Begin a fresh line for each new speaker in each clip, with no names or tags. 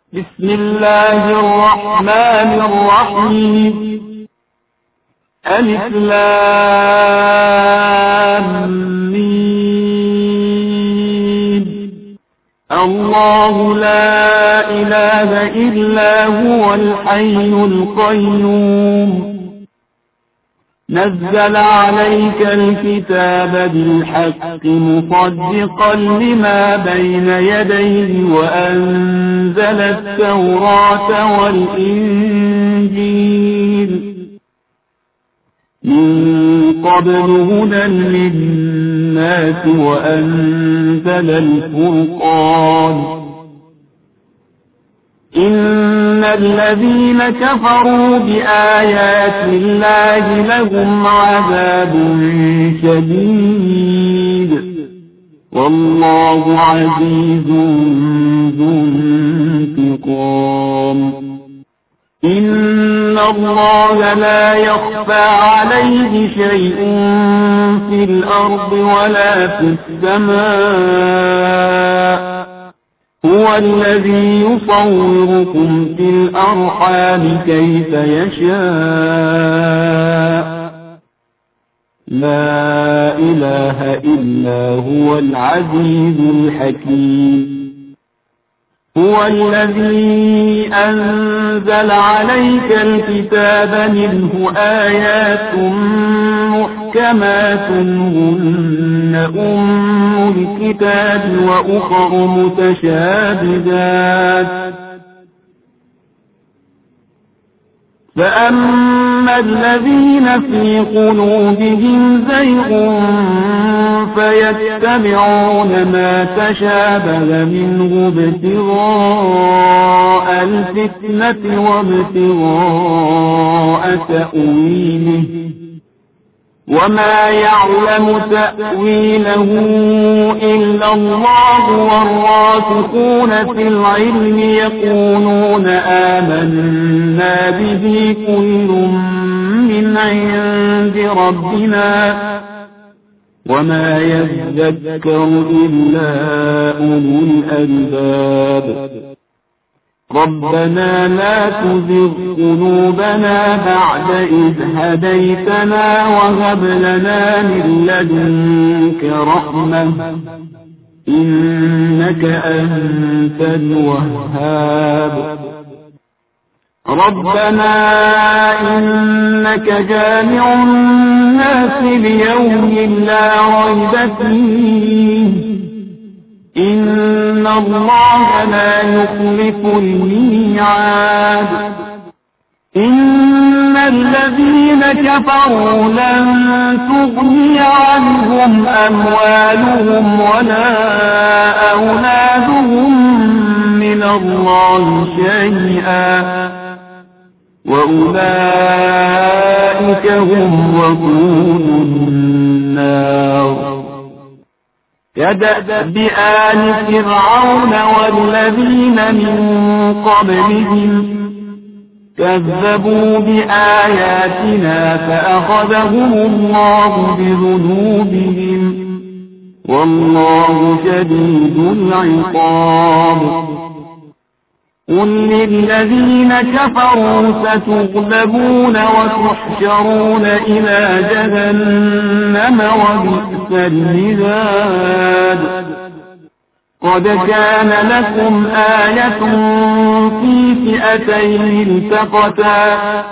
بسم الله الرحمن الرحيم. ألف لام ميم. الله لا إله إلا هو الحي القيوم. نزل عليك الكتاب بالحق مصدقا لما بين يديه وأنزل التوراة والإنجيل من قبل هدى للناس وأنزل الفرقان. إن الذين كفروا بآيات الله لهم عذاب شديد والله عزيز ذو انتقام. إن الله لا يخفى عليه شيء في الأرض ولا في السماء. هو الذي يصوركم في الأرحام كيف يشاء. لا إله إلا هو العزيز الحكيم. هو الذي أنزل عليك الكتاب منه آيات محكمات هن أم الكتاب وأخر متشابهات. فأما الذين في قلوبهم زيغ فيتبعون ما تشابه منه ابتغاء الفتنة وابتغاء تأويله وما يعلم تأويله إلا الله والراسخون في العلم يقولون آمنا به كل من عند ربنا وما يذكر إلا أولو الألباب. ربنا لا تزغ قلوبنا بعد إذ هديتنا وهب لنا من لدنك رحمة إنك أنت الوهاب. ربنا إنك جامع الناس ليوم لا ريب فيه إن الله لا يخلف الميعاد. إن الذين كفروا لن تغني عنهم أموالهم ولا أولادهم من الله شيئا وأولئك هم وقود النار. كدأب آل فرعون والذين من قبلهم كذبوا بآياتنا فأخذهم الله بذنوبهم والله شديد العقاب. قل للذين كفروا ستغلبون وتحشرون إلى جهنم وبئس المهاد. قد كان لكم آية في فئتين التقتا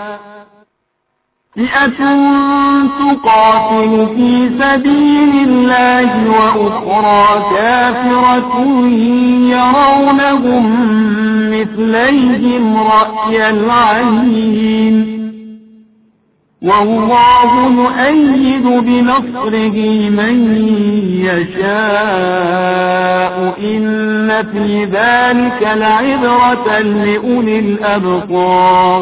فئة تقاتل في سبيل الله وأخرى كافرة يرونهم مثليهم رأي العين والله يؤيد بنصره من يشاء إن في ذلك لعبرة لأولي الأبصار.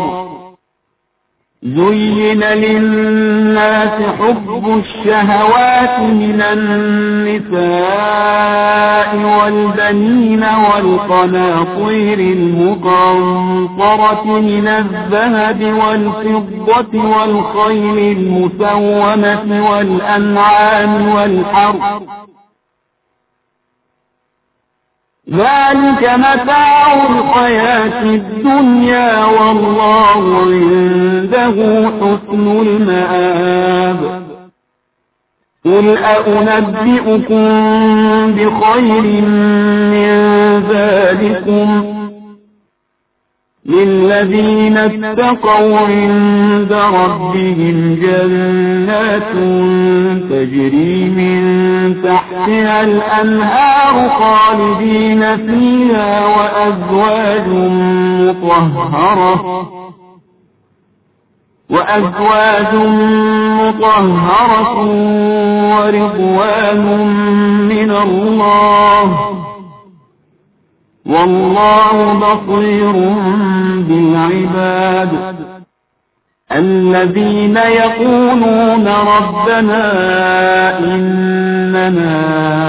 زين للناس حب الشهوات من النساء والبنين والقناطير المقنطرة من الذهب والفضة والخيل المسومة والأنعام والحرث ذلك متاع الحياة الدنيا والله عنده حسن المآب قل أنبئكم بخير من ذلكم للذين اتقوا عند ربهم جنات تجري من تحتها الأنهار خالدين فيها وأزواج مطهرة ورضوان من الله والله بصير بالعباد الذين يقولون ربنا إننا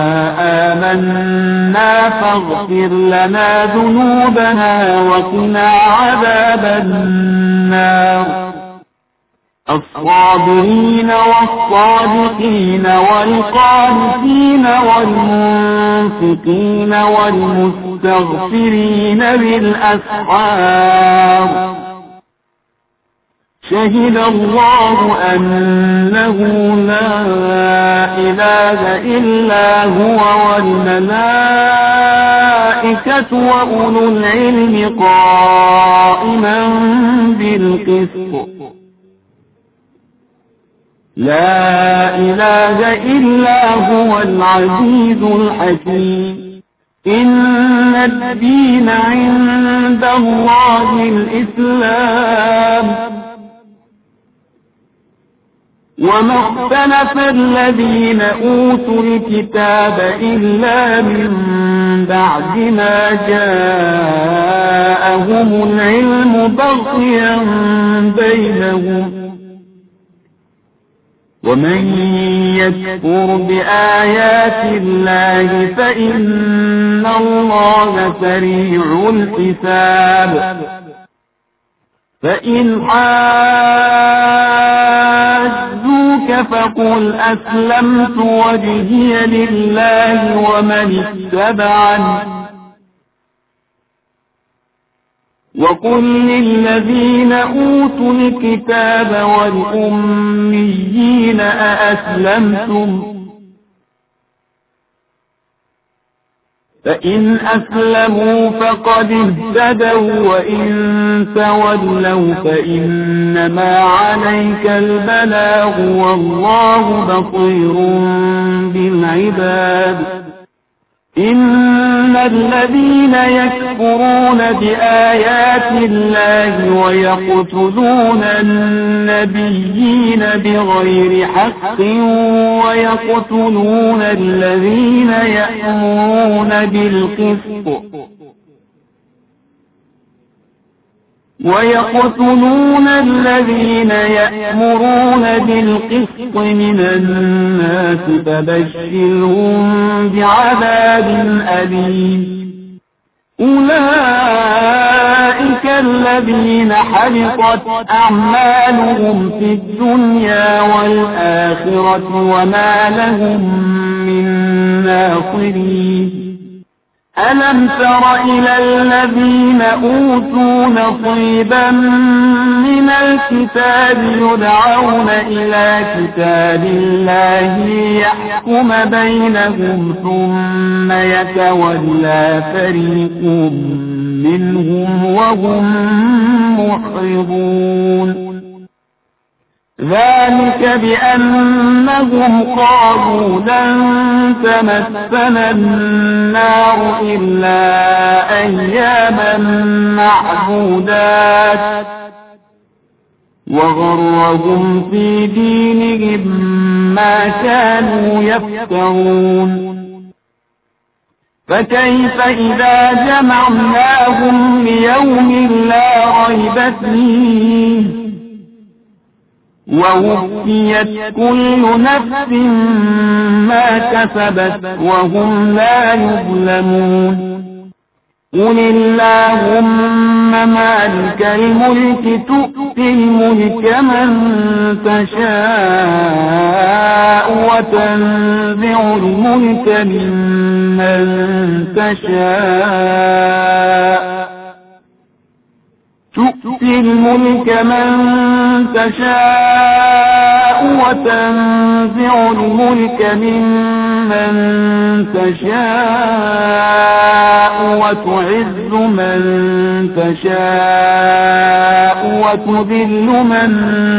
آمنا فاغفر لنا ذنوبنا وقنا عذاب النار الصابرين والصادقين والقانتين والمنفقين والمستغفرين بالأسحار شهد الله أنه لا إله إلا هو والملائكة وأولو العلم قائما بالقسط لا إله إلا هو العزيز الحكيم إن الدين عند الله الإسلام وما اختلف الذين أوتوا الكتاب إلا من بعد ما جاءهم العلم بغيا بينهم ومن يكفر بآيات الله فإن الله سريع الحساب فإن حاجوك فقل أسلمت وجهي لله ومن اتبعني وقل للذين أوتوا الكتاب والأميين أأسلمتم فإن أسلموا فقد اهتدوا وإن تولوا فإنما عليك البلاغ والله بصير بالعباد إن الذين يكفرون بآيات الله ويقتلون النبيين بغير حق ويقتلون الذين يأمرون بالقسط من الناس فبشرهم بعذاب أليم أولئك الذين حبطت أعمالهم في الدنيا والآخرة وما لهم من ناصرين ألم تر إلى الذين أوتوا نصيبا من الكتاب يدعون إلى كتاب الله ليحكم بينهم ثم يتولى فريق منهم وهم معرضون ذلك بأنهم قالوا لن تمسنا النار إلا أياما معدودات وغرهم في دينهم ما كانوا يفترون فكيف إذا جمعناهم ليوم لا ريب فيه ووفيت كل نفس ما كسبت وهم لا يظلمون قل اللهم مالك الملك تؤتي الملك من تشاء وتنزع الملك ممن تشاء تؤتي الملك من تشاء وتنزع الملك ممن تشاء وتعز من تشاء وتذل من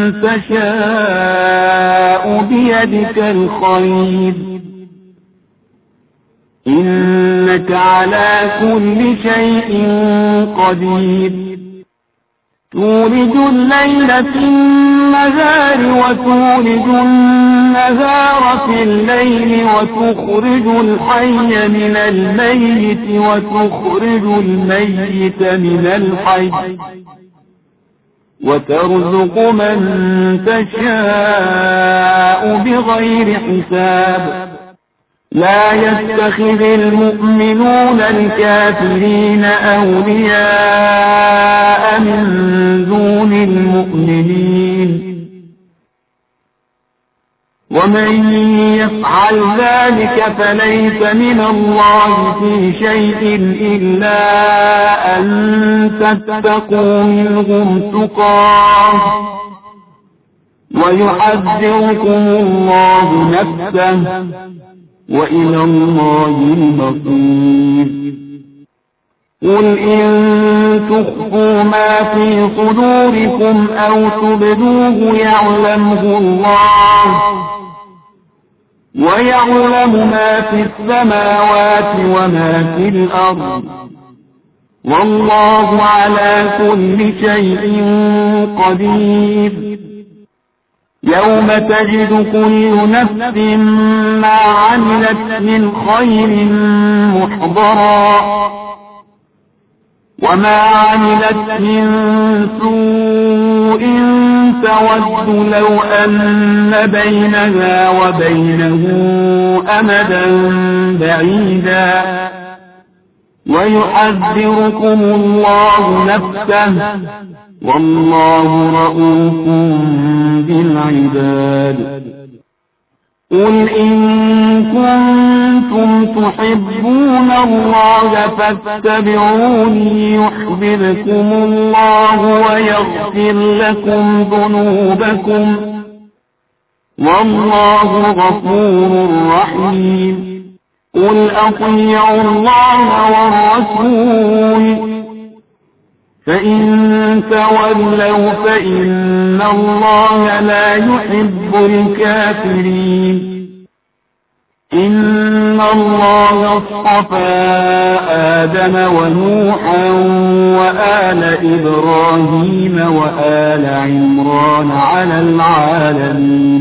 تشاء بيدك الخير إنك على كل شيء قدير تولج الليل في النهار وتولج النهار في الليل وتخرج الحي من الميت وتخرج الميت من الحي وترزق من تشاء بغير حساب لا يتخذ المؤمنون الكافرين أولياء من دون المؤمنين ومن يفعل ذلك فليس من الله في شيء إلا أن تتقوا منهم تقاه ويحذركم الله نفسه وإلى الله المصير قل إن تخفوا ما في صدوركم أو تبدوه يعلمه الله ويعلم ما في السماوات وما في الأرض والله على كل شيء قدير يوم تجد كل نفس ما عملت من خير محضرا وما عملت من سوء تود لو أن بينها وبينه أمدا بعيدا ويحذركم الله نفسه والله رؤوف بالعباد قل إن كنتم تحبون الله فاتبعوني يحببكم الله ويغفر لكم ذنوبكم والله غفور رحيم قل أطيعوا الله والرسول فإن تولوا فإن الله لا يحب الكافرين إن الله اصطفى آدم ونوحا وآل إبراهيم وآل عمران على العالمين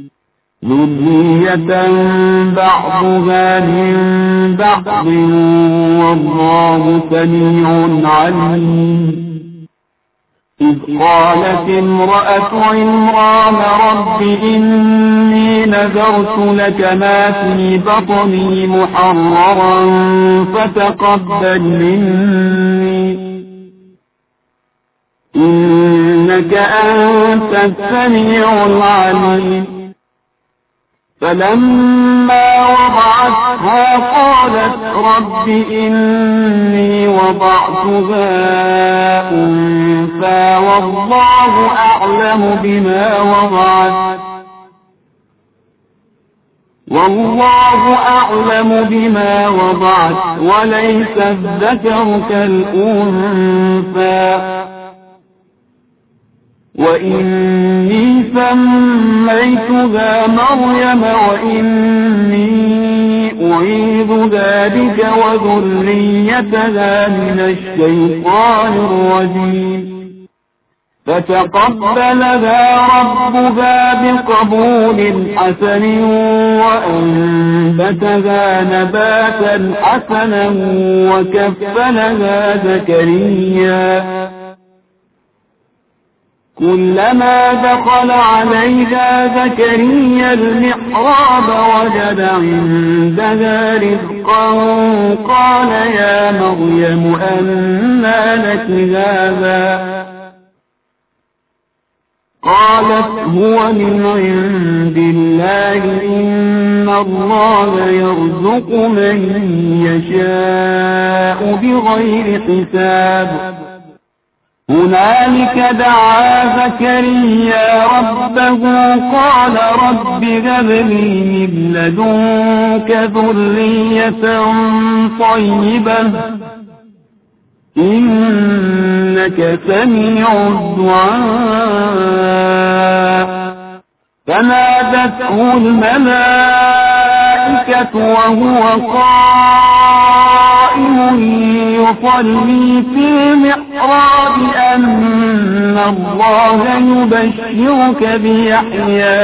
ذرية بعضها من بعض والله سميع عليم إذ قالت امرأة عمران رب إني نذرت لك ما في بطني محررا فتقبل مني إنك أنت السميع العليم فلما وضعتها قالت رب إني وضعتها أنثى والله أعلم بما وضعت وليس الذكر كالأنثى وإني سميتها مريم وإني أعيذها بك وذريتها من الشيطان الرجيم فتقبلها ربها بقبول حسن وأنبتها نباتا حسنا وكفلها زكريا كلما دخل عليها زكريا المحراب وجد عندها رزقا قال يا مريم أنى لك هذا قالت هو من عند الله إن الله يرزق من يشاء بغير حساب هنالك دعا زكريا ربه قال رب هب لي من لدنك ذرية طيبة إنك سميع الدعاء فنادته الملائكة وهو قائم يصلي في المحراب أن الله يبشرك بيحيى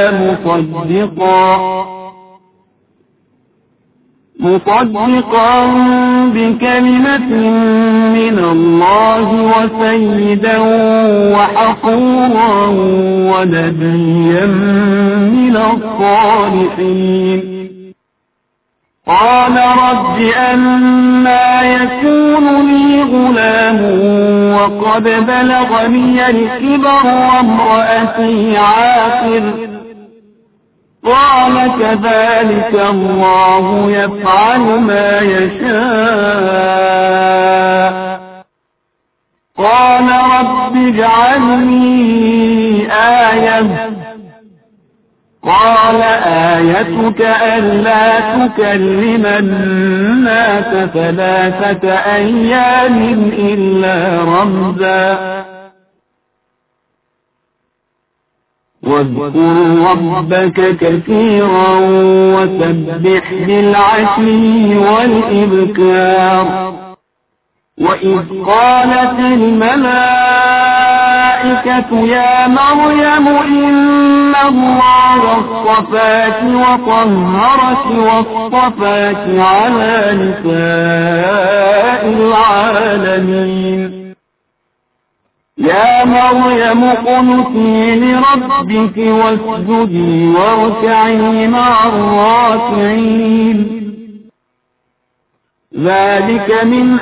مصدقا بكلمة من الله وسيدا وحصورا ونبيا من الصالحين قال رب أنى يكون لي غلام وقد بلغني الكبر وامرأتي عاقر قال كذلك الله يفعل ما يشاء قال رب اجعلني آية قال آيتك ألا تكلم الناس 3 أيام إلا رمزا واذكر ربك كثيرا وسبح بالعشي والإبكار وإذ قالت الملائكة يا مريم إن الله اصطفاك وطهرك واصطفاك على نساء العالمين يا مريم اقنتي لربك واسجدي واركعي مع الراكعين ذلك من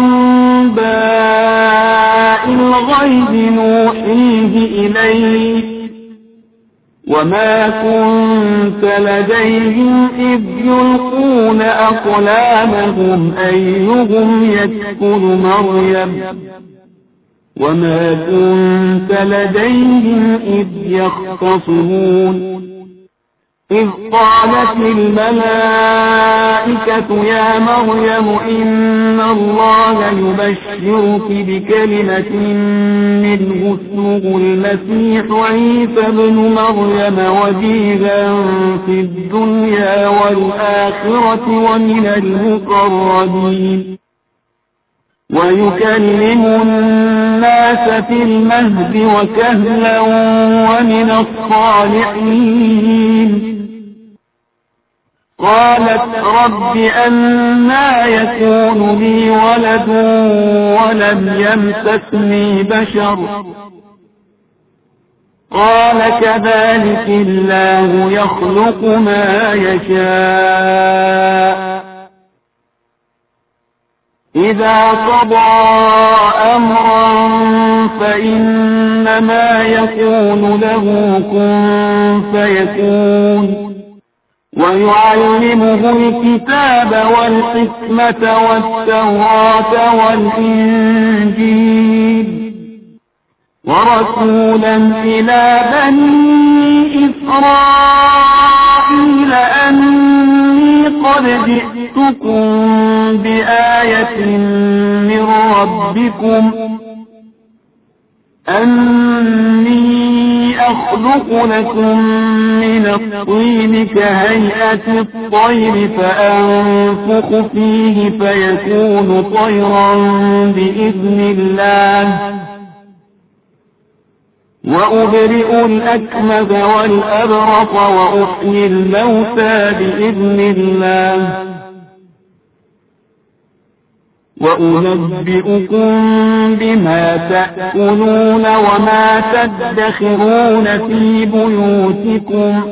أنباء الغيب نوحيه إليك وما كنت لديهم إذ يلقون أقلامهم أيهم يكفل مريم وما كنت لديهم إذ يختصمون إذ قالت الملائكة يا مريم إن الله يبشرك بكلمة منه اسمه المسيح عيسى ابن مريم وجيها في الدنيا والآخرة ومن المقربين ويكلم الناس في المهد وكهلا ومن الصالحين قالت رب أنى يكون لي ولد ولم يمسسني بشر قال كذلك الله يخلق ما يشاء إذا قضى أمرا فإنما يكون له كن فيكون ويعلمه الكتاب والحكمة والتوراة والإنجيل ورسولا إلى بني إسرائيل أني قد جئتكم بآية من ربكم أني أخلق لكم من الطين كهيئة الطير فأنفخ فيه فيكون طيرا بإذن الله وأبرئ الأكمه والأبرص وأحيي الموتى بإذن الله وأنبئكم بما تأكلون وما تدخرون في بيوتكم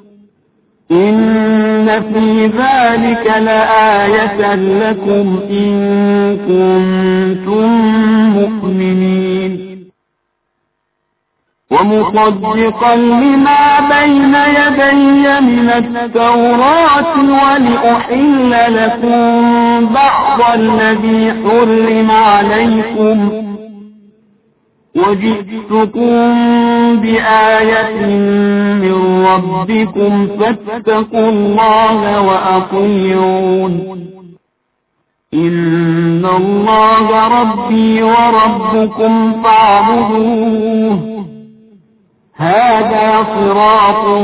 إن في ذلك لآية لكم إن كنتم مؤمنين ومصدقا لما بين يدي من التوراة ولأحل لكم بعض الذي حرم عليكم وجئتكم بآية من ربكم فاتقوا الله وأطيعون إن الله ربي وربكم فاعبدوه هذا صراط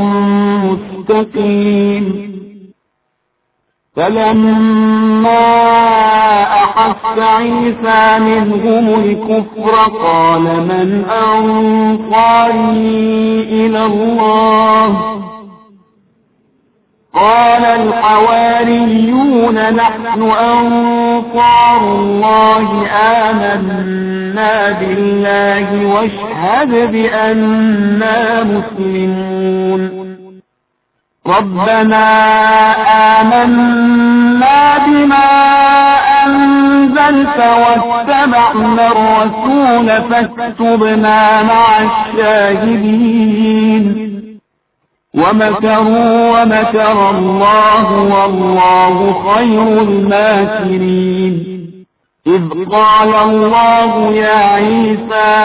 مستقيم فلما أحس عيسى منهم الكفر قال من أنصاري إلى الله قال الحواريون نحن أنصار الله آمنا بالله واشهد بأننا مسلمون ربنا آمنا بما أنزلت واتبعنا الرسول فاكتبنا مع الشاهدين ومكروا ومكر الله والله خير الماكرين إذ قال الله يا عيسى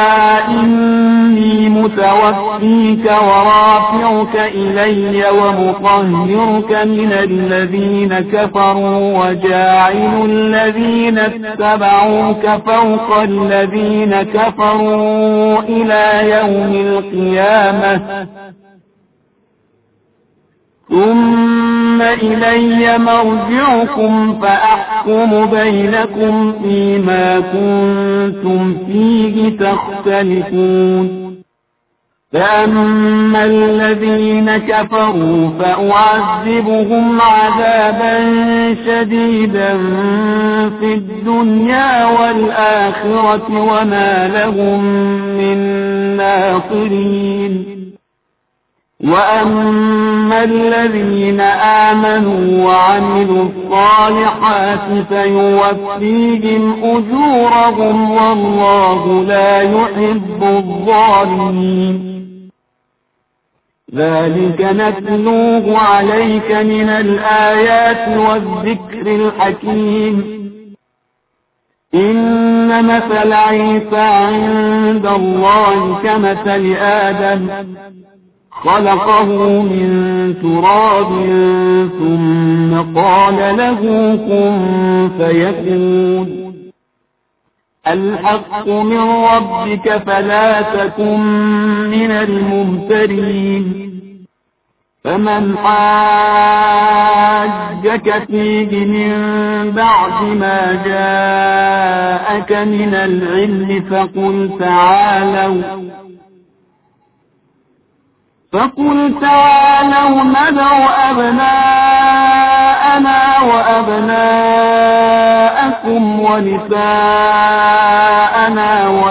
إني متوفيك ورافعك إلي ومطهرك من الذين كفروا وجاعل الذين اتبعوك فوق الذين كفروا إلى يوم القيامة ثم إلي مرجعكم فأحكم بينكم فيما كنتم فيه تختلفون فأما الذين كفروا فأعذبهم عذابا شديدا في الدنيا والآخرة وما لهم من ناصرين وأما الذين آمنوا وعملوا الصالحات فيوفيهم أجورهم والله لا يحب الظالمين ذلك نتلوه عليك من الآيات والذكر الحكيم إن مثل عيسى عند الله كمثل آدم خلقه من تراب ثم قال له كن فيكون الحق من ربك فلا تكن من الممترين فمن حاجك فيه من بعد ما جاءك من العلم فقل تعالوا ندع أبناءنا وأبناءكم ونساءنا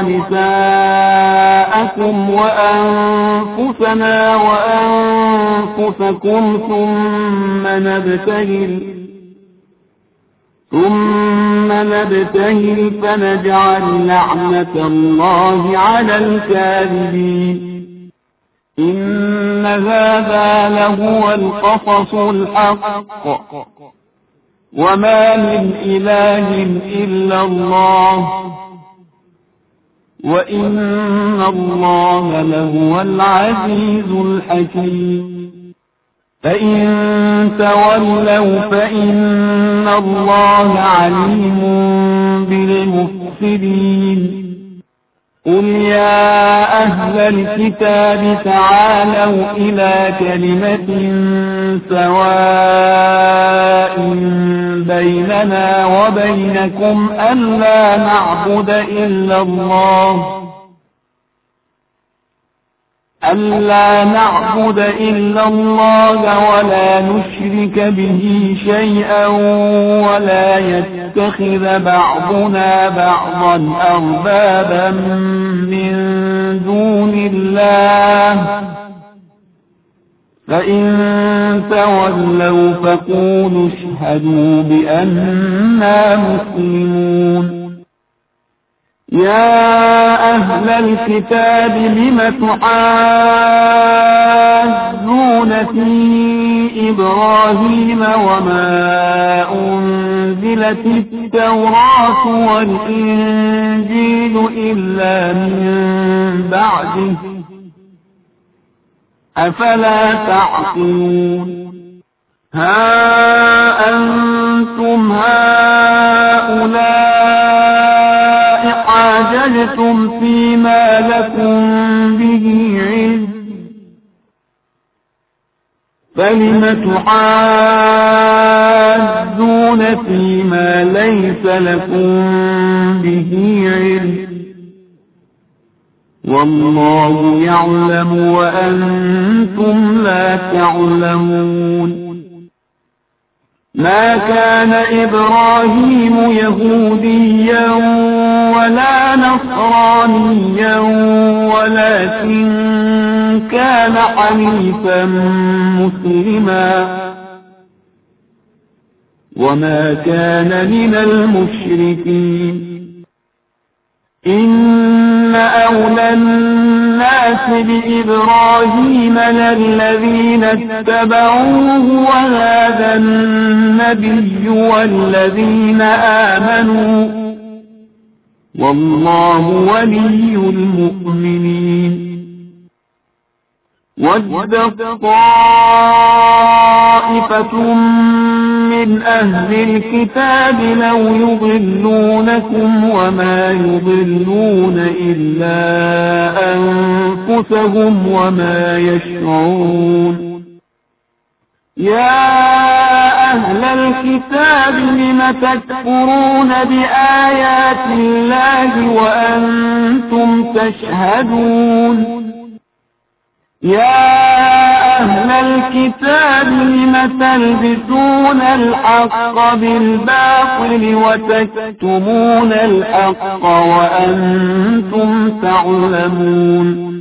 ونساءكم وأنفسنا وأنفسكم ثم نبتهل فنجعل لعنة الله على الكاذبين إن هذا لهو القصص الحق وما من إله إلا الله وإن الله لهو العزيز الحكيم فإن تولوا فإن الله عليم بالمفسدين قل يا أهل الكتاب تعالوا إلى كلمة سواء بيننا وبينكم ألا نعبد إلا الله ألا نعبد إلا الله ولا نشرك به شيئا ولا يتخذ بعضنا بعضا أربابا من دون الله فإن تولوا فقولوا اشهدوا بأننا مسلمون. يا أهل الكتاب لم تحاجون في إبراهيم وما أنزلت التوراة والإنجيل إلا من بعده أفلا تعقلون. ها أنتم هؤلاء حاججتم فيما لكم به علم فلم تحاجون فيما ليس لكم به علم والله يعلم وأنتم لا تعلمون. ما كان إبراهيم يهوديا ولا نصرانيا ولكن كان حنيفا مسلما وما كان من المشركين. إن أولى الناس بإبراهيم للذين اتبعوه وهذا النبي والذين آمنوا والله ولي المؤمنين. ودت طائفة من أهل الكتاب لو يضلونكم وما يضلون إلا أنفسهم وما يشعرون. يا أهل الكتاب لم تكفرون بآيات الله وأنتم تشهدون. يا أهل الكتاب لم تلبسون الحق بالباطل وتكتمون الحق وأنتم تعلمون.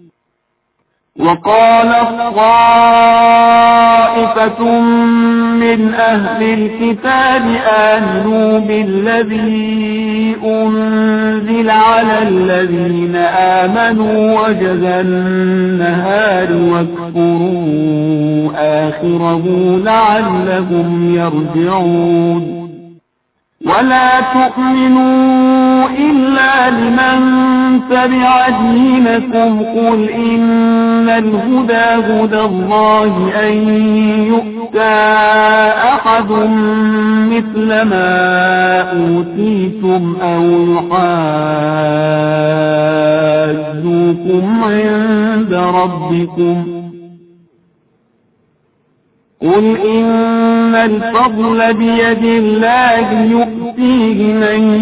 وقال طائفة من أهل الكتاب آمنوا بالذي أنزل على الذين آمنوا وجه النهار واكفروا آخره لعلهم يرجعون. ولا تؤمنوا إلا لمن تبع دينكم قل إن الهدى هدى الله أن يؤتى أحد مثل ما أوتيتم أو يحاجوكم عند ربكم قل إن الفضل بيد الله يؤتيه من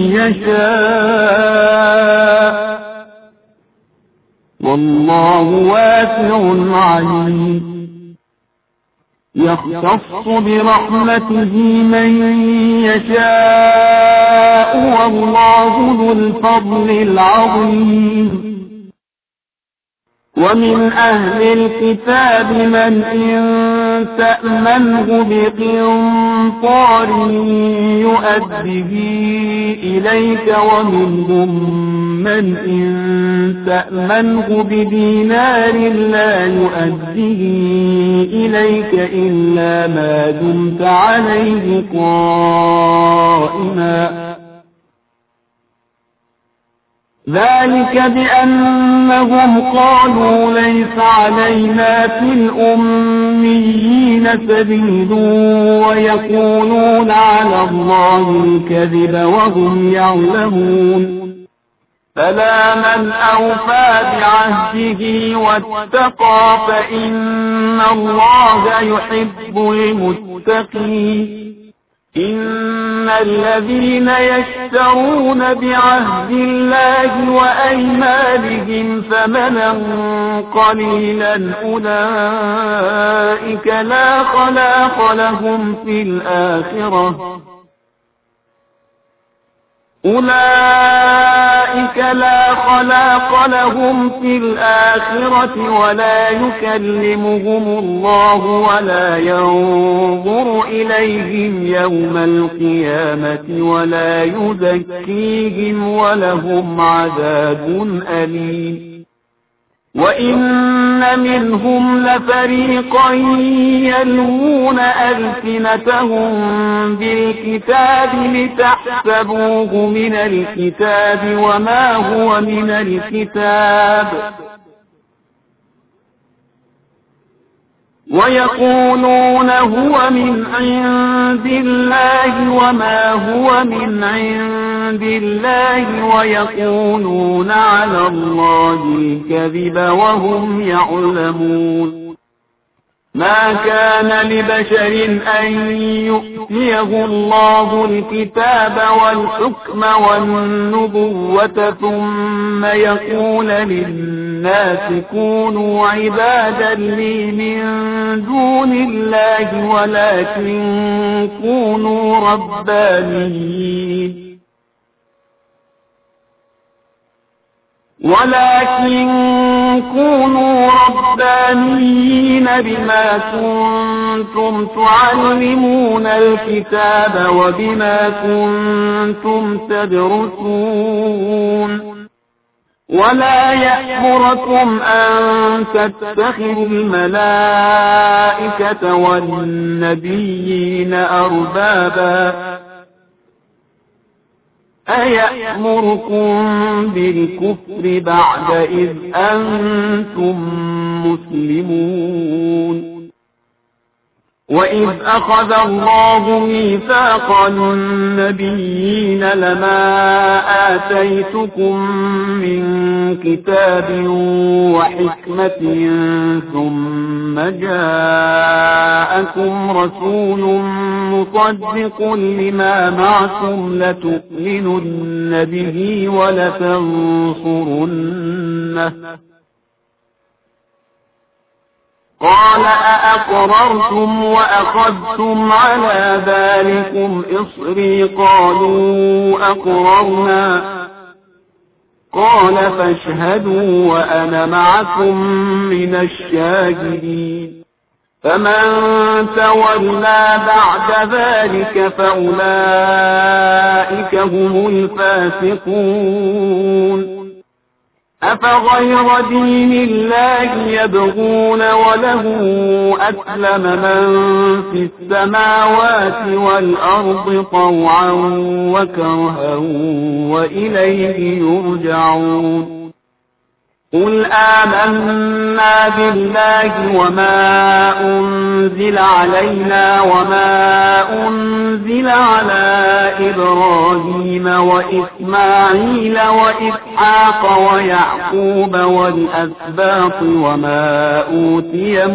يشاء والله واسع عليم. يختص برحمته من يشاء والله ذو الفضل العظيم. ومن أهل الكتاب من إن تأمنه بقنطار يؤده إليك ومنهم من إن تأمنه بدينار لا يؤده إليك إلا ما دمت عليه قائما ذلك بأنهم قالوا ليس علينا في الأميين سبيل ويقولون على الله الكذب وهم يعلمون. فلا من أوفى بعهده واتقى فإن الله يحب المتقين. إن الذين يشترون بعهد الله وأيمانهم ثمنا قليلا أولئك لا خلاق لهم في الآخرة ولا يكلمهم الله ولا ينظر إليهم يوم القيامة ولا يزكيهم ولهم عذاب أليم وإن منهم لفريقا يلوون ألسنتهم بالكتاب لتحسبوه من الكتاب وما هو من الكتاب ويقولون هو من عند الله وما هو من عند الله ويقولون على الله الكذب وهم يعلمون ما كان لبشر أن يؤتيه الله الكتاب والحكم والنبوة ثم يقول للناس كونوا عبادا لي من دون الله ولكن كونوا ربانيين بما كنتم تعلمون الكتاب وبما كنتم تدرسون ولا يأمركم أن تتخذوا الملائكة والنبيين أربابا أيأمركم بالكفر بعد إذ أنتم مسلمون وإذ أخذ الله ميثاق النبيين لما آتيتكم من كتاب وحكمة ثم جاءكم رسول مصدق لما معكم لتؤمنن به ولتنصرنه قال أأقررتم وأخذتم على ذلكم إصري قالوا أقررنا قال فاشهدوا وأنا معكم من الشاهدين فمن تولى بعد ذلك فأولئك هم الفاسقون أفغير دين الله يبغون وله أسلم من في السماوات والأرض طوعا وكرها وإليه يرجعون قل آمنا بالله وما أنزل علينا وما أنزل على إبراهيم وإسماعيل وإسحاق ويعقوب والأسباط وما أوتي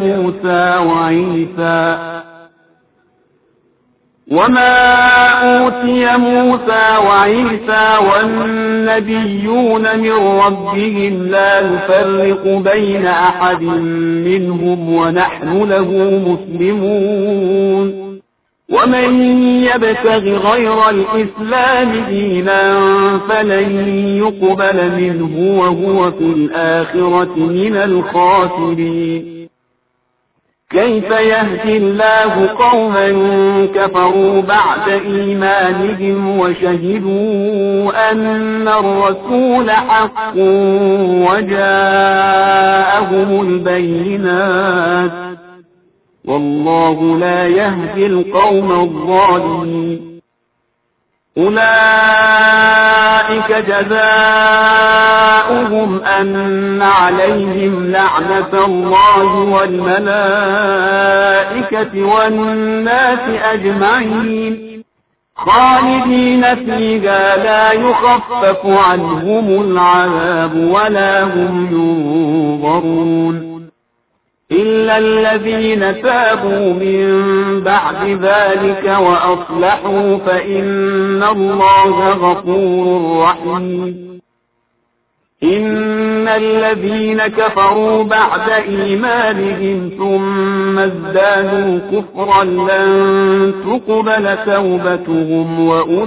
موسى وعيسى والنبيون من ربهم لا نفرق بين أحد منهم ونحن له مسلمون ومن يبتغ غير الإسلام دينا فلن يقبل منه وهو في الآخرة من الخاسرين كيف يهدي الله قوما كفروا بعد إيمانهم وشهدوا أن الرسول حق وجاءهم البينات والله لا يهدي القوم الظالمين أولئك جزاؤهم أن عليهم لعنة الله والملائكة والناس أجمعين خالدين فيها لا يخفف عنهم العذاب ولا هم ينظرون إلا الذين تابوا من بعد ذلك وأصلحوا فإن الله غفور رحيم. إن الذين كفروا بعد إيمانهم ثم ازدادوا كفرا لن تقبل توبتهم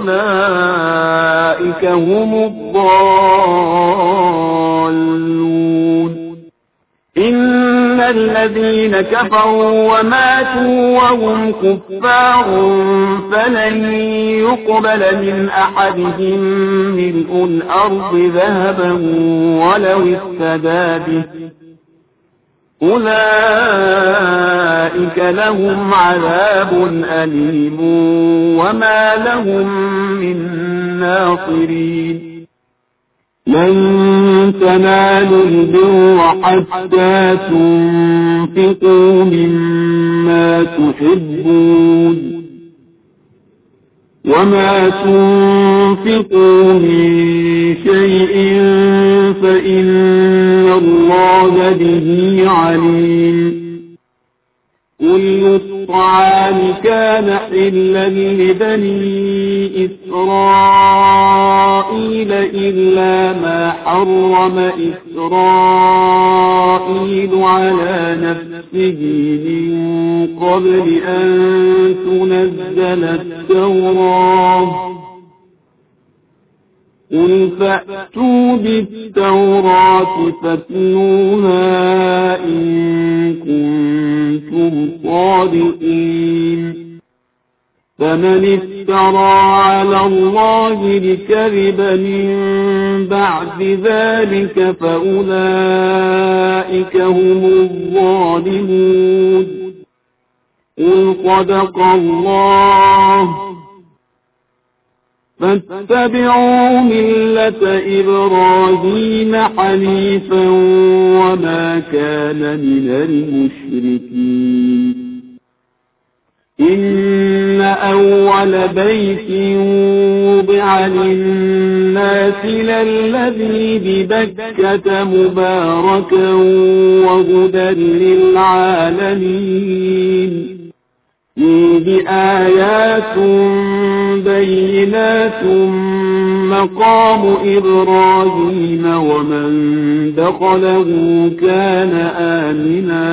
وأولئك هم الضالون. إن الذين كفروا وماتوا وهم كفار فلن يقبل من أحدهم ملء الأرض ذهبا ولو افتدى به أولئك لهم عذاب أليم وما لهم من ناصرين. لن تنالوا البر حتى تنفقوا مما تحبون وما تنفقوا من شيء فإن الله به عليم. كل الطعام كان حلا لبني إسرائيل إلا ما حرم إسرائيل على نفسه من قبل أن تنزل التوراة. قل فأتوا بالتوراة فاتلوها إن كنتم صادقين. فمن افترى على الله الكذب من بعد ذلك فأولئك هم الظالمون. قل صدق الله فاتبعوا ملة إبراهيم حنيفا وما كان من المشركين. إن أول بيت وضع للناس للذي ببكة مباركا وهدى للعالمين. فيه آيات بينات مقام إبراهيم ومن دخله كان آمنا.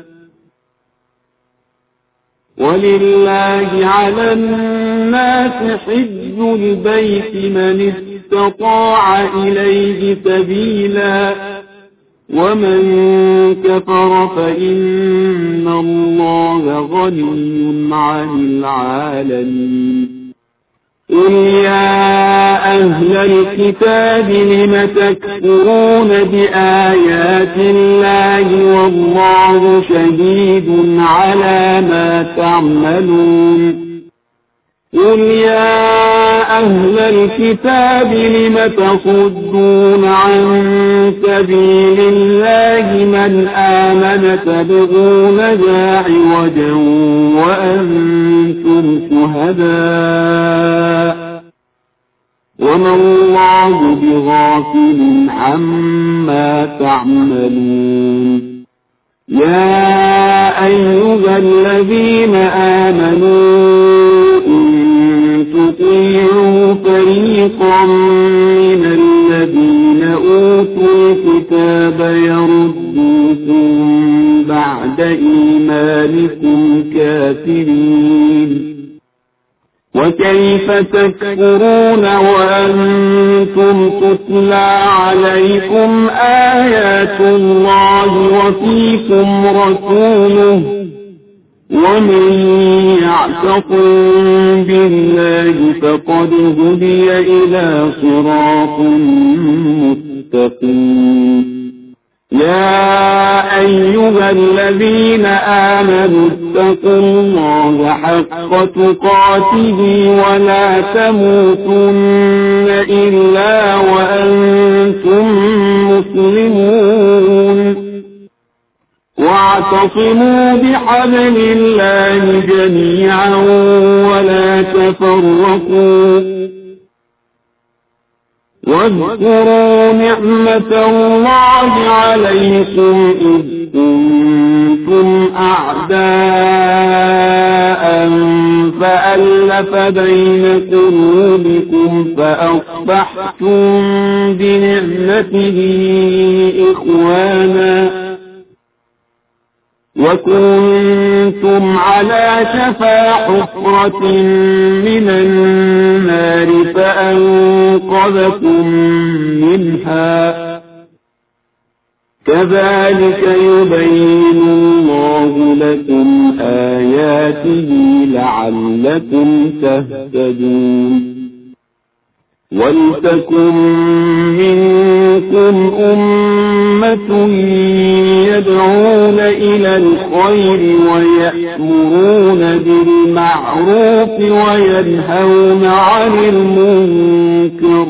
ولله على الناس حج البيت من استطاع إليه سبيلا ومن كفر فإن الله غني عن العالمين. قل يا أهل الكتاب لم تكفرون بآيات الله والله شهيد على ما تعملون. قل يا أهل الكتاب لم تصدون عن سبيل الله من آمن تبغونها عوجا وأنتم شهداء وما الله بغافل عما تعملون. يا أيها الذين آمنوا إن تطيعوا فريقا من الذين أوتوا الكتاب يردوكم بعد إيمانكم كافرين. وكيف تكفرون وأنتم تتلى عليكم آيات الله وفيكم رسوله ومن يعتصم بالله فقد هدي إلى صراط مستقيم. يا أيها الذين آمنوا اتقوا الله حق تقاته ولا تموتن إلا وأنتم مسلمون. واعتصموا بحبل الله جميعا ولا تفرقوا واذكروا نعمة الله عليكم إذ كنتم أعداء فألف بين قلوبكم فأصبحتم بنعمته إخوانا وكنتم على شفا حفرة من النار فأنقذكم منها كذلك يبين الله لكم آياته لعلكم تهتدون ولتكن منكم أمة يدعون إلى الخير ويأمرون بالمعروف وينهون عن المنكر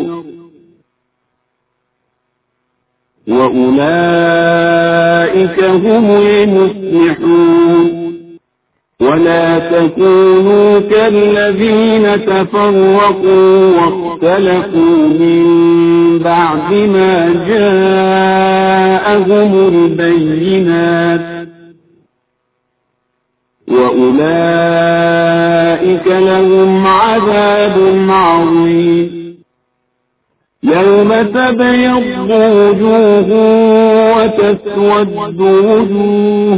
وأولئك هم المفلحون ولا تكونوا كالذين تفرقوا واختلفوا من بعد ما جاءهم البينات وأولئك لهم عذاب عظيم يوم تبيض وجوه وتسود وجوه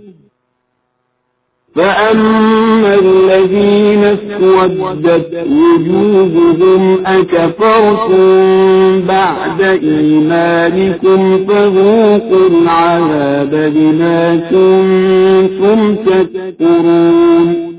فأما الذين اسودت وجوههم أكفرتم بعد إيمانكم فذوقوا العذاب بما كنتم تكفرون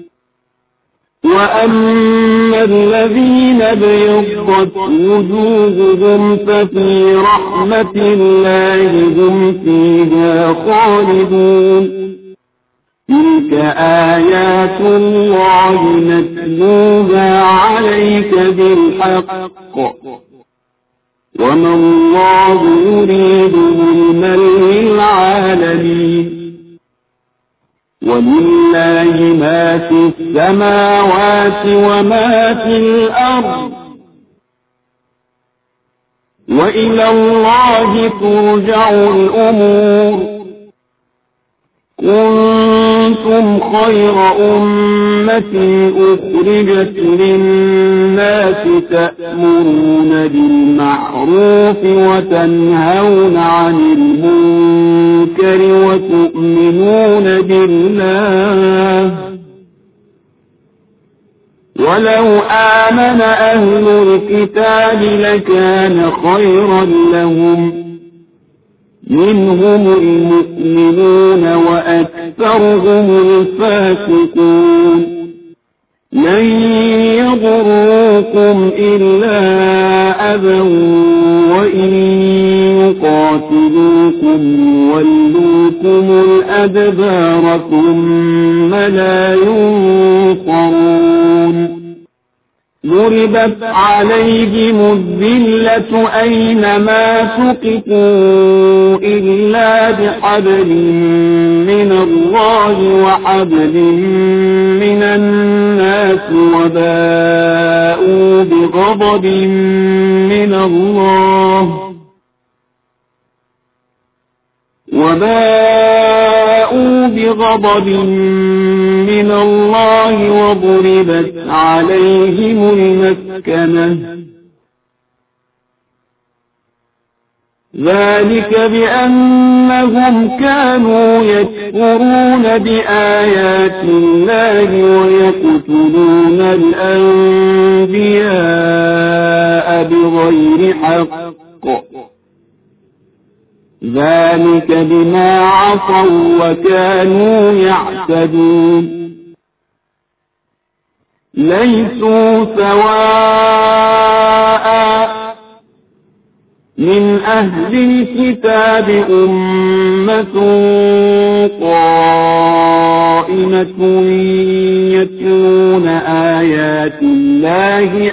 وأما الذين ابيضت وجوههم ففي رحمة الله هم فيها خالدون تلك آيات الله نتلوها عليك بالحق وما الله يريد ظلما للعالمين ولله ما في السماوات وما في الأرض وإلى الله ترجع الأمور كنتم خير أمة أخرجت للناس تأمرون بالمعروف وتنهون عن المنكر وتؤمنون بالله ولو آمن أهل الكتاب لكان خيرا لهم منهم المؤمنون وأكثرهم الفاسقون لن يضروكم إلا أذى وإن يقاتلوكم يولوكم الأدبار ثم لا ينصرون ضربت عليهم الذلة أينما ثقفوا إلا بحبل من الله وحبل من الناس وباءوا بغضب من الله وضربت عليهم المسكنة ذلك بأنهم كانوا يكفرون بآيات الله ويقتلون الأنبياء بغير حق ذلك بما عصوا وكانوا يعتدون ليسوا سواء من أهل الكتاب أمة قائمة يتلون آيات الله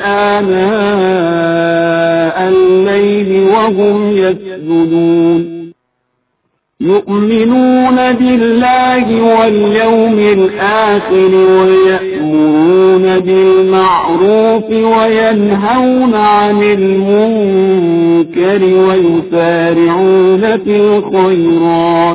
آناء الليل وهم يسجدون يؤمنون بالله واليوم الآخر ويأمرون بالمعروف وينهون عن المنكر ويسارعون في الخيرات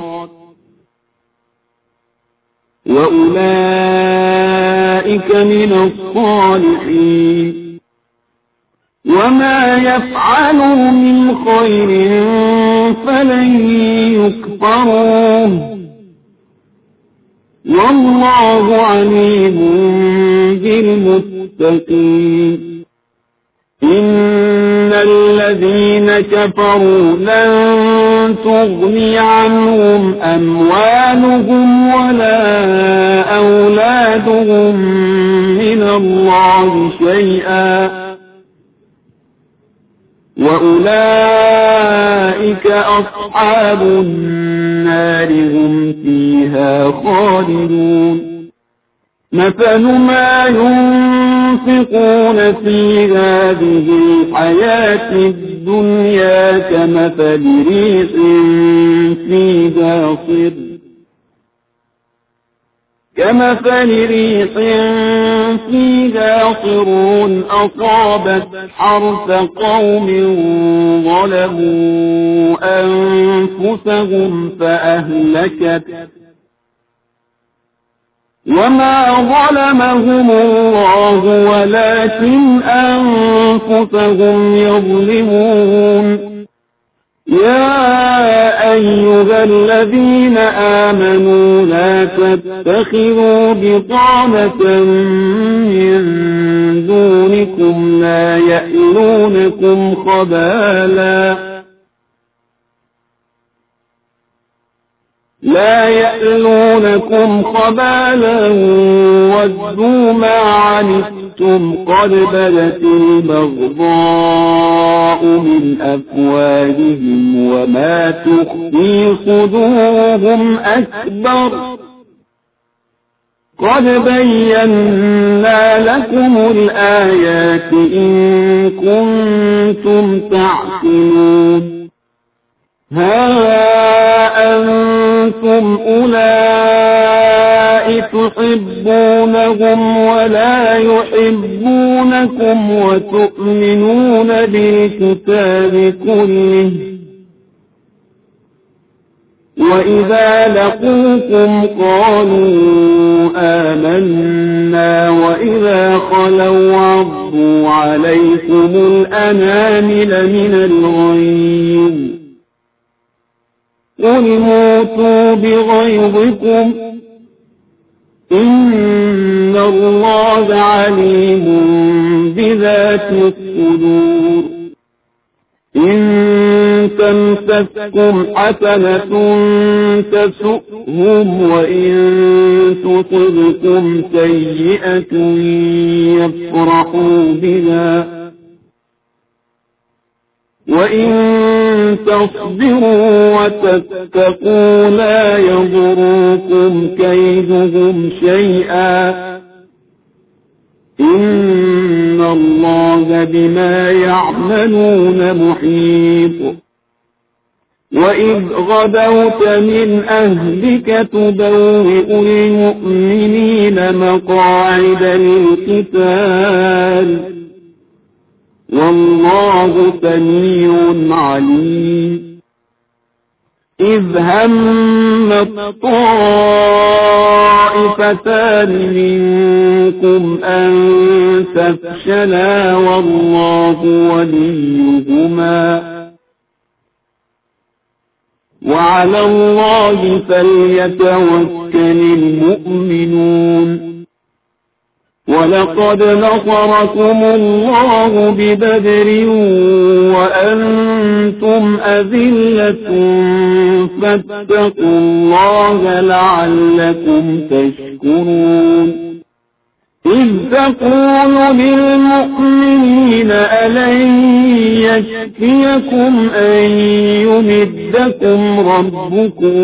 وأولئك من الصالحين وما يفعلوا من خير فلن يكفروه والله عليم بالمتقين إن الذين كفروا لن تغني عنهم أموالهم ولا أولادهم من الله شيئا وأولئك أصحاب النار هم فيها خالدون مثل ما ينفقون في هذه الحياة الدنيا كمثل ريح فيها صر أصابت حرث قوم ظلموا أنفسهم فأهلكت وما ظلمهم الله ولكن أنفسهم يظلمون يا أيها الذين آمنوا لا تتخذوا بطانة من دونكم لا يألونكم خبالا ودوا ما عنتم قد بدت البغضاء من أفواههم وما تخفي صدورهم أكبر قد بينا لكم الآيات إن كنتم تعقلون ها أنتم أولئك تحبونهم ولا يحبونكم وتؤمنون بالكتاب كله وإذا لقوكم قالوا آمنا وإذا خلوا عضوا عليكم الأنامل من الغيظ قل موتوا بغيظكم إن الله عليم بذات الصدور إن تمسسكم حسنة تسؤهم وإن تصبكم سيئة يفرحوا بها وإن تصبروا وتتقوا لا يضركم كيدهم شيئا إن الله بما يعملون محيط وإذ غدوت من أهلك تبوئ المؤمنين مقاعد للقتال والله سميع عليم إذ هم الطائفتان منكم أن تفشلا والله وليهما وعلى الله فليتوكل المؤمنون ولقد نصركم الله ببدر وأنتم أذلة فاتقوا الله لعلكم تشكرون إذ تقول للمؤمنين ألن يكفيكم أن يمدكم ربكم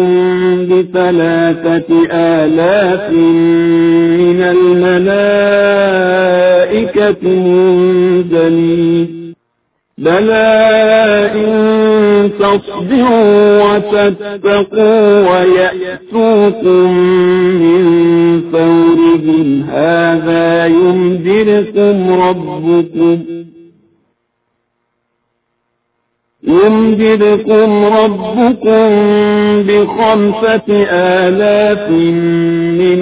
ب3,000 من الملائكة منزلين بلى إن تصبروا وتتقوا ويأتوكم من فورهم هذا يمددكم ربكم ب5,000 من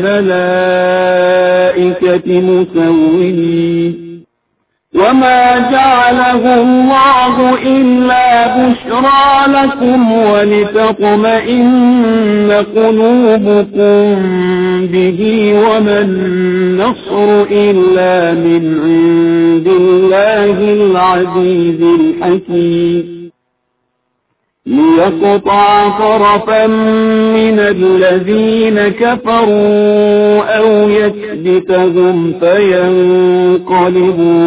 الملائكة مسومين وما جعله الله إلا بشرى لكم ولتطمئن قلوبكم به وما النصر إلا من عند الله العزيز الحكيم ليقطع طرفا من الذين كفروا أو يكبتهم فينقلبوا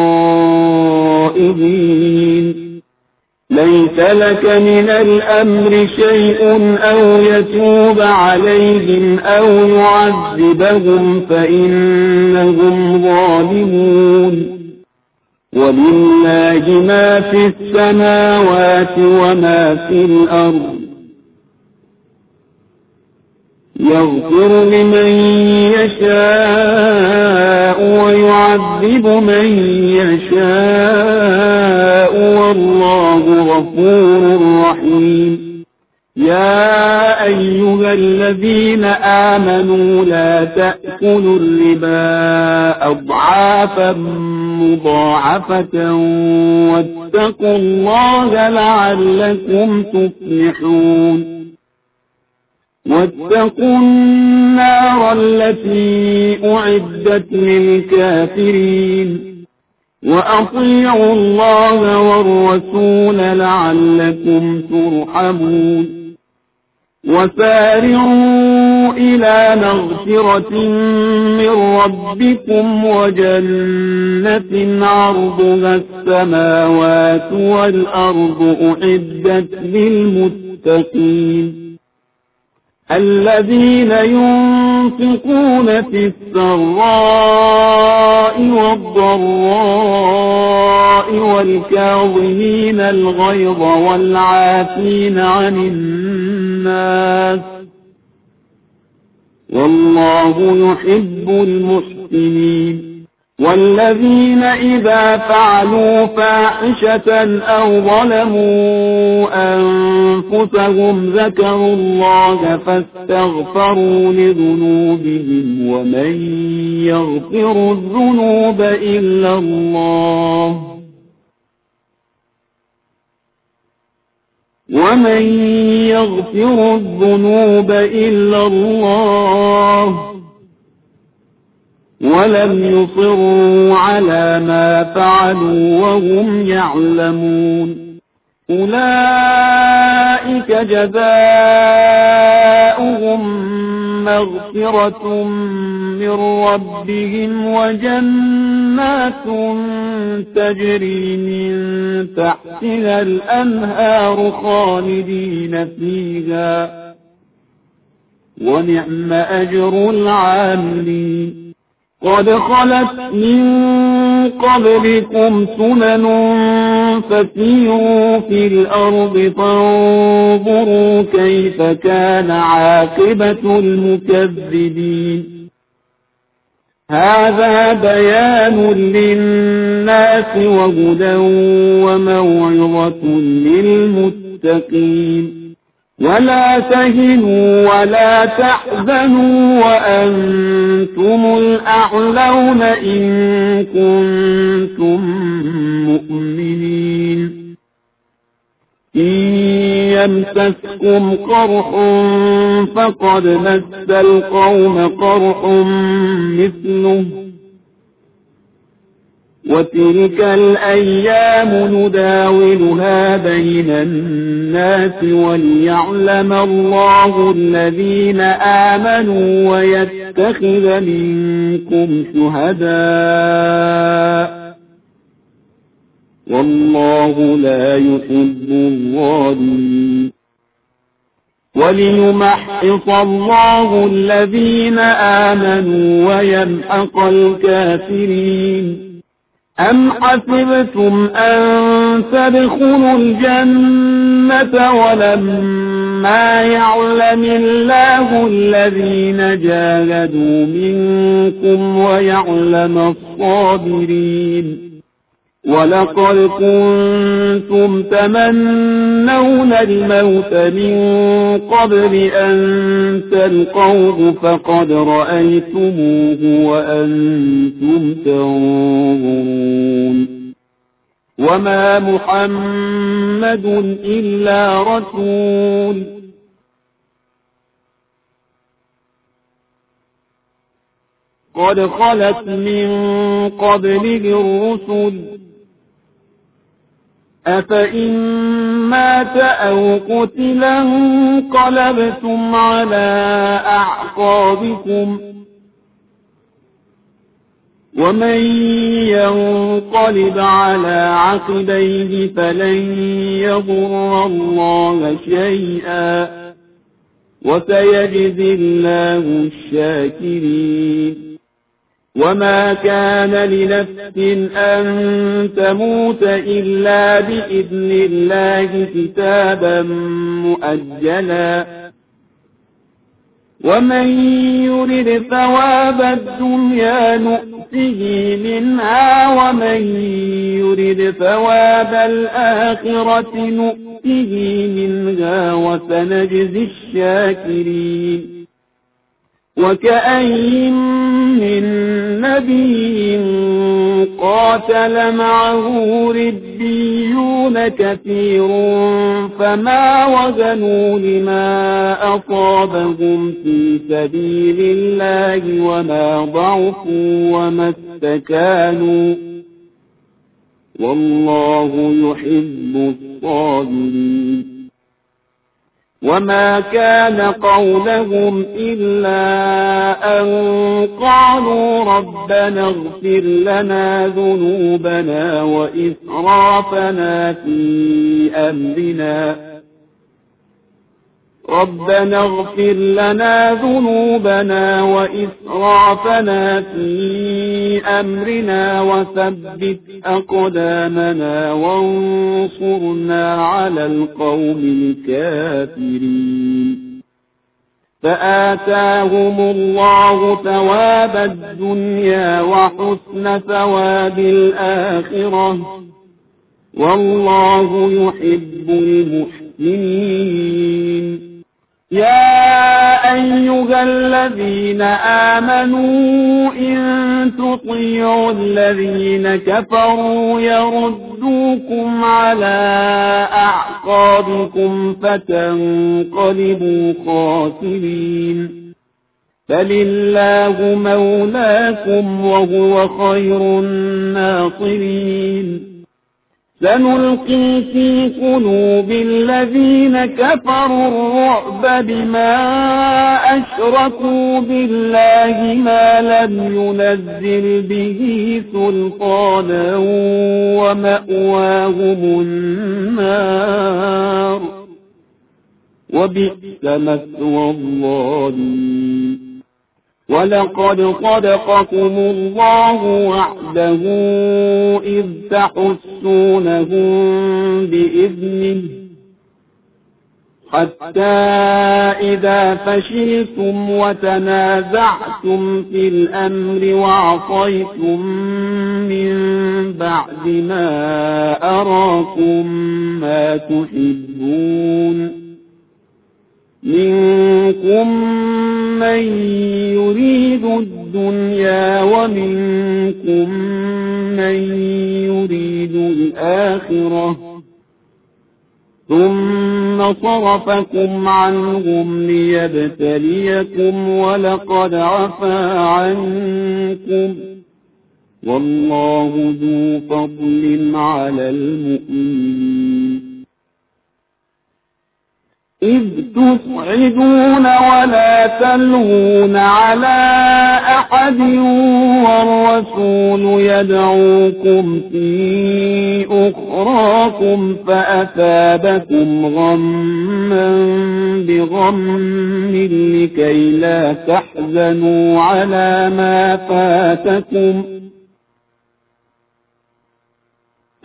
خائبين ليس لك من الأمر شيء أو يتوب عليهم أو يعذبهم فإنهم ظالمون ولله ما في السماوات وما في الأرض يغفر لمن يشاء ويعذب من يشاء والله غفور رحيم يا أيها الذين آمنوا لا تأكلوا الربا أضعافا مضاعفة واتقوا الله لعلكم تفلحون واتقوا النار التي أعدت للكافرين وأطيعوا الله والرسول لعلكم ترحمون وسارعوا إلى مغفرة من ربكم وجنة عرضها السماوات والأرض أعدت للمتقين الذين ينفقون في السراء والضراء والكاظمين الغيظ والعافين عن الناس والله يحب المحسنين والذين إذا فعلوا فاحشة أو ظلموا أنفسهم ذكروا الله فاستغفروا لذنوبهم ومن يغفر الذنوب إلا الله ولم يصروا على ما فعلوا وهم يعلمون أولئك جزاؤهم مغفرة من ربهم وجنات تجري من تحتها الأنهار خالدين فيها ونعم أجر العاملين قد خلت من قبلكم سنن فسيروا في الأرض فانظروا كيف كان عاقبة المكذبين هذا بيان للناس وهدى وموعظة للمتقين ولا تهنوا ولا تحزنوا وأنتم الأعلون إن كنتم مؤمنين إن يمسسكم قرح فقد مس القوم قرح مثله وتلك الأيام نداولها بين الناس وليعلم الله الذين آمنوا ويتخذ منكم شهداء والله لا يحب الظالمين وليمحص الله الذين آمنوا ويمحق الكافرين أم حسبتم أن تدخلوا الجنة ولما يعلم الله الذين جاهدوا منكم ويعلم الصابرين ولقد كنتم تمنون الموت من قبل أن تلقوه فقد رأيتموه وأنتم تنظرون وما محمد إلا رسول قد خلت من قبله الرسل أفإن مات أو قتلا انقلبتم على أعقابكم ومن ينقلب على عقبيه فلن يضر الله شيئا وسيجزي الله الشاكرين وما كان لنفس أن تموت إلا بإذن الله كتابا مؤجلا ومن يرد ثواب الدنيا نؤته منها ومن يرد ثواب الآخرة نؤته منها وسنجزي الشاكرين وكأين من نبي قاتل معه ربيون كثير فما وزنوا لما أصابهم في سبيل الله وما ضعفوا وما استكانوا والله يحب الصابرين وما كان قولهم إلا أن قالوا ربنا اغفر لنا ذنوبنا وإسرافنا في أمرنا ربنا اغفر لنا ذنوبنا وإسرافنا في أمرنا وثبت أقدامنا وانصرنا على القوم الكافرين فآتاهم الله ثواب الدنيا وحسن ثواب الآخرة والله يحب المحسنين يا أيها الذين آمنوا إن تطيعوا الذين كفروا يردوكم على أعقابكم فتنقلبوا خاسرين فلله مولاكم وهو خير الناصرين سنلقي في قلوب الذين كفروا الرعب بما أشركوا بالله ما لم ينزل به سلطانا ومأواهم النار وبئس مثوى الظالمين ولقد صدقكم الله وعده إذ تحسونهم بإذنه حتى إذا فشلتم وتنازعتم في الأمر وعصيتم من بعد ما أراكم ما تحبون منكم من يريد الدنيا ومنكم من يريد الآخرة ثم صرفكم عنهم ليبتليكم ولقد عفا عنكم والله ذو فضل على المؤمنين إذ تصعدون ولا تلوون على أحد والرسول يدعوكم في أخراكم فأثابكم غما بغم لكي لا تحزنوا على ما فاتكم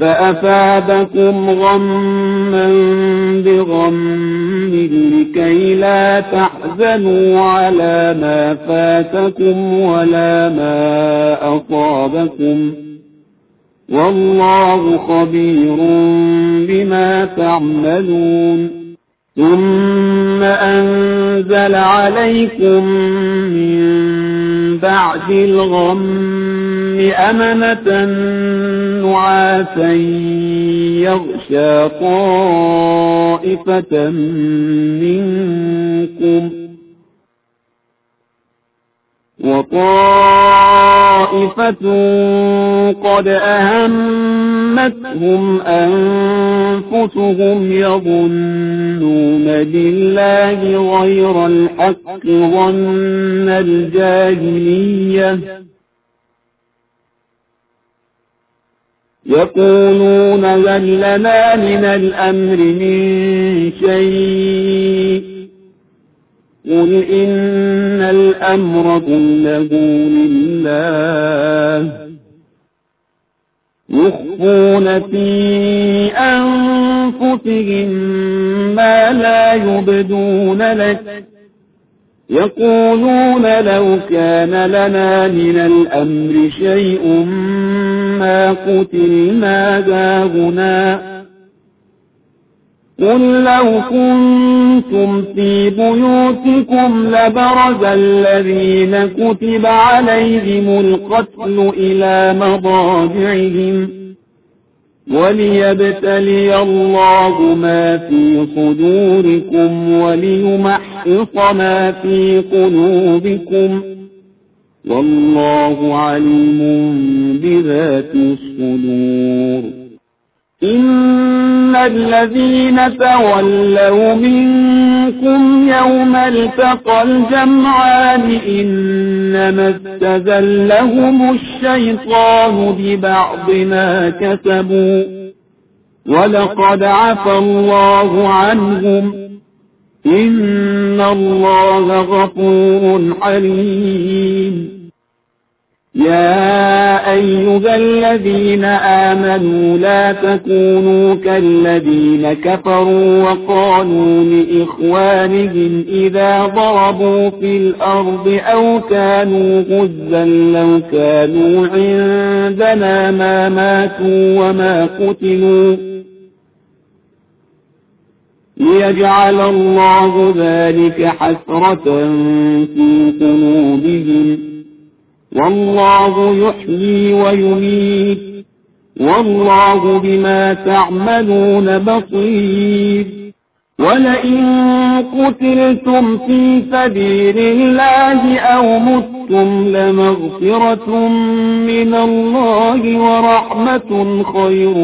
فأثابكم غما بغم لكي لا تحزنوا على ما فاتكم ولا ما أصابكم والله خبير بما تعملون ثم أنزل عليكم من بعد الغم أمنة نعاسا يغشى طائفة منكم وطائفة قد أهمتهم أنفسهم يظنون بالله غير الحق ظن الجاهلية يقولون هل لنا من الأمر من شيء قل إن الأمر كله لله يخفون في أنفسهم ما لا يبدون لك يقولون لو كان لنا من الأمر شيء ما قتلنا هاهنا قل لو كنتم في بيوتكم لبرز الذين كتب عليهم القتل إلى مضاجعهم وليبتلي الله ما في صدوركم وليمحص ما في قلوبكم والله عليم بذات الصدور إن الذين تولوا منكم يوم التقى الجمعان إنما استزلهم الشيطان ببعض ما كسبوا ولقد عفى الله عنهم إن الله غفور حليم يا أيها الذين آمنوا لا تكونوا كالذين كفروا وقالوا لإخوانهم إذا ضربوا في الأرض أو كانوا غزا لو كانوا عندنا ما ماتوا وما قتلوا ليجعل الله ذلك حسرة في قلوبهم والله يحيي ويميت والله بما تعملون بصير ولئن قتلتم في سبيل الله أو متم لمغفرة من الله ورحمة خير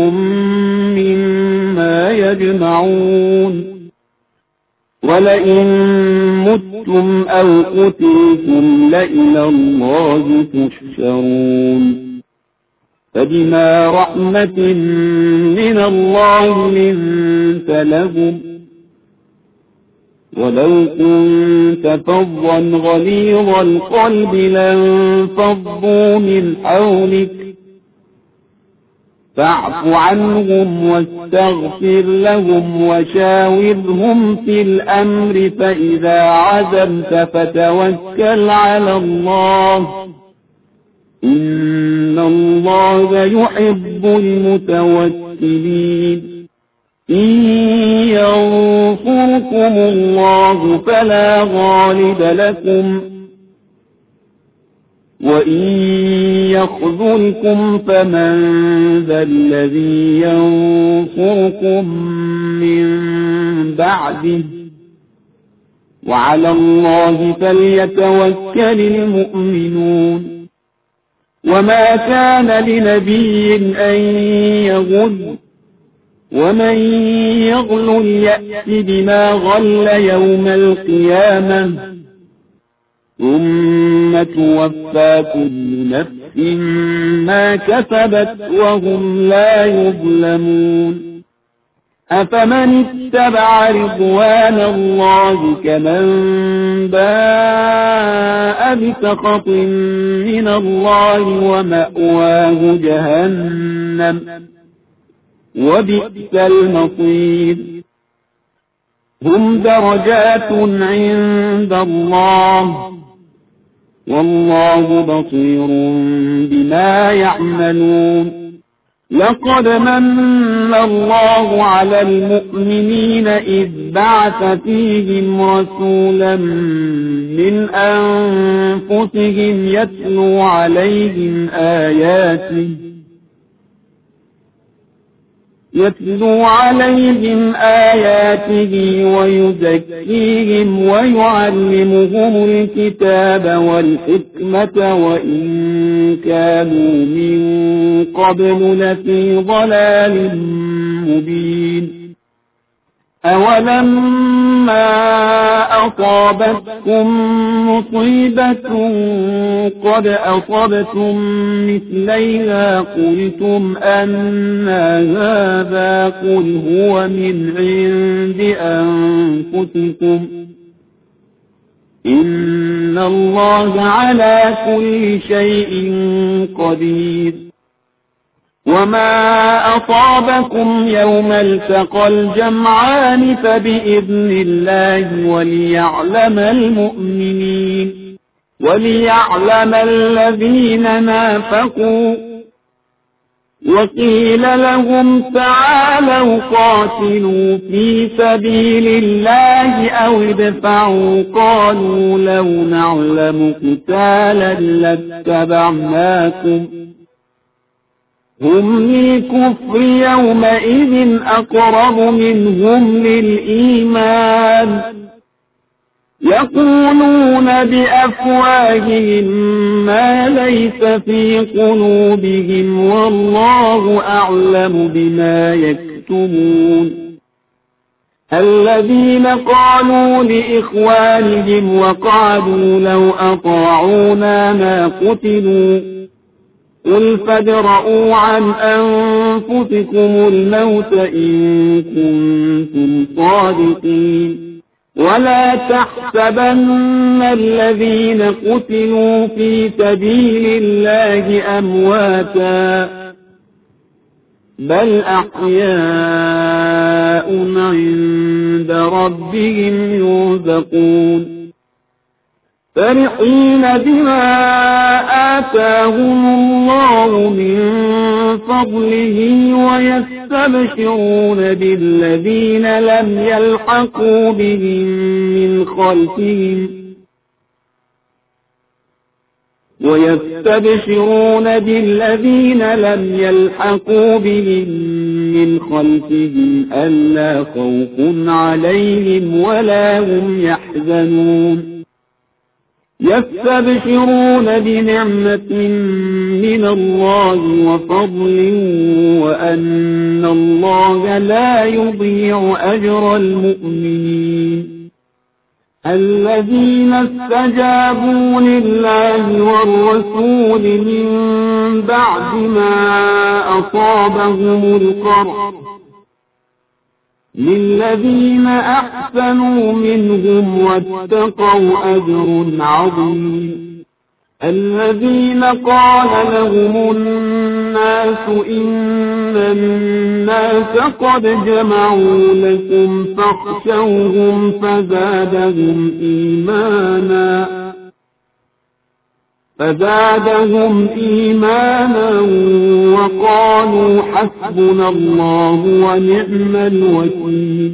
مما يجمعون ولئن متم أو قتلتم لإلى الله تحشرون فبما رحمة من الله لنت لهم ولو كنت فظا غليظ القلب لانفضوا من حولك فاعف عنهم واستغفر لهم وشاورهم في الأمر فإذا عزمت فتوكل على الله إن الله يحب المتوكلين إن ينصركم الله فلا غالب لكم وإن يخذلكم فمن ذا الذي ينصركم من بعده وعلى الله فليتوكل المؤمنون وما كان لنبي أن يغل ومن يغل يأت بما غل يوم القيامة ثم توفى كل نفس ما كسبت وهم لا يظلمون أفمن اتبع رضوان الله كمن باء بسخط من الله ومأواه جهنم وبئس المصير. هم درجات عند الله والله بصير بما يعملون. لقد من الله على المؤمنين إذ بعث فيهم رسولا من أنفسهم يتلو عليهم آياته ويزكيهم ويعلمهم الكتاب والحكمة وإن كانوا من قبل لفي ضلال مبين. أولما أصابتكم مصيبة قد أصبتم مثليها قلتم أنى هذا قل هو من عند أنفسكم إن الله على كل شيء قدير. وما أصابكم يوم التقى الجمعان فبإذن الله وليعلم الذين نافقوا. وقيل لهم تعالوا قاتلوا في سبيل الله أو ادفعوا قالوا لو نعلم قتالا لاتبعناكم هم للكفر يومئذ أقرب منهم للإيمان يقولون بأفواههم ما ليس في قلوبهم والله أعلم بما يكتمون. الذين قالوا لإخوانهم وقعدوا لو أطاعونا ما قتلوا قل فادرءوا عن أنفسكم الموت إن كنتم صادقين. ولا تحسبن الذين قتلوا في سبيل الله أمواتا بل أحياء عند ربهم يرزقون. فرحين بما آتاهم الله من فضله ويستبشرون بالذين لم يلحقوا بهم من خلفهم ألا خوف عليهم ولا هم يحزنون. يستبشرون بنعمة من الله وفضل وأن الله لا يضيع أجر المؤمنين. الذين استجابوا لله والرسول من بعد ما أصابهم القرح للذين أحسنوا منهم واتقوا أجر عظيم. الذين قال لهم الناس إن الناس قد جمعوا لكم فاخشوهم فزادهم إيمانا وقالوا حسبنا الله ونعم الوكيل.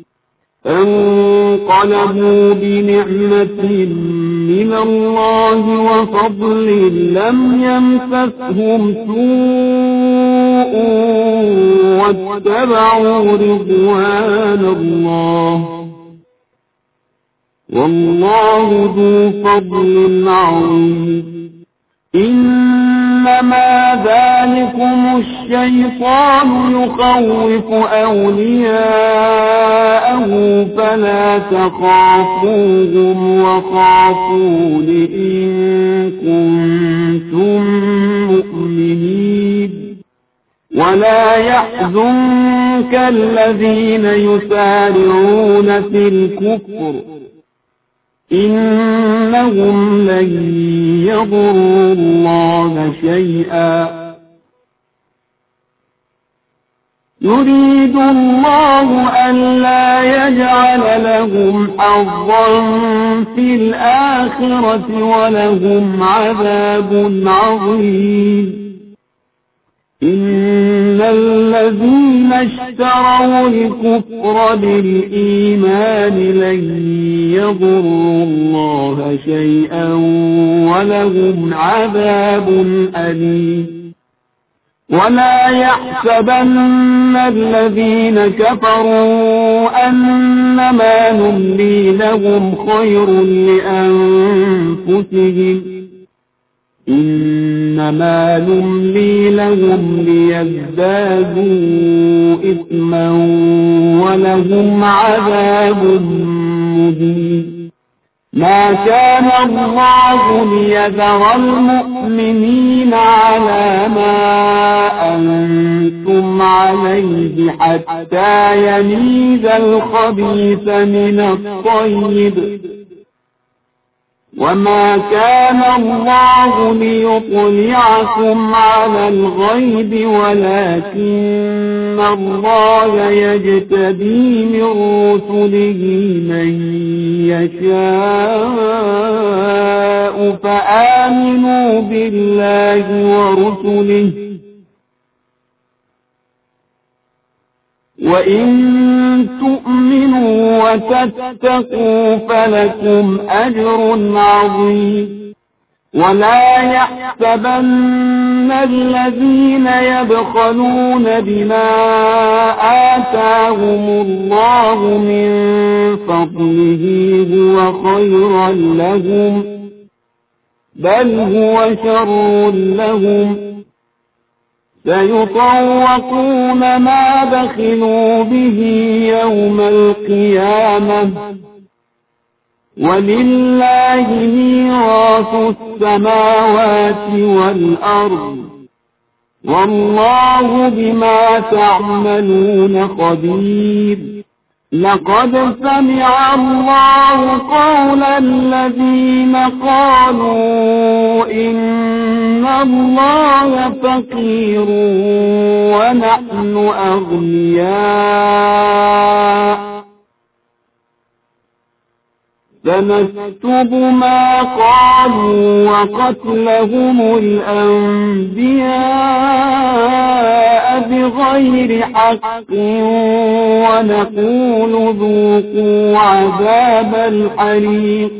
فانقلبوا بنعمة من الله وفضل لم يمسسهم سوء واتبعوا رضوان الله والله ذو فضل عظيم. إنما ذلكم الشيطان يخوف أولياءه فلا تخافوهم وخافون إن كنتم مؤمنين. ولا يحزنك الذين يسارعون في الكفر إنهم لن يضروا الله شيئا يريد الله ألا يجعل لهم حظا في الآخرة ولهم عذاب عظيم. إن الذين اشتروا الكفر بالإيمان لن يضروا الله شيئا ولهم عذاب أليم. ولا يحسبن الذين كفروا أنما نملي لهم خير لأنفسهم إنما نملي لهم ليزدادوا إثما ولهم عذاب مهين. ما كان الله ليذر المؤمنين على ما أنتم عليه حتى يميز الخبيث من الطيب وما كان الله ليطلعكم على الغيب ولكن الله يجتبي من رسله من يشاء فآمنوا بالله ورسله وإن تؤمنوا وتتقوا فلكم أجر عظيم. ولا يحسبن الذين يبخلون بما آتاهم الله من فضله هو خيرا لهم بل هو شر لهم سيطوقون ما بخلوا به يوم القيامة ولله ميراث السماوات والأرض والله بما تعملون خبير. لقد سمع الله قول الذين قالوا إن الله فقير ونحن أغنياء سنكتب ما قالوا وقتلهم الأنبياء بغير حق ونقول ذوقوا عذاب الحريق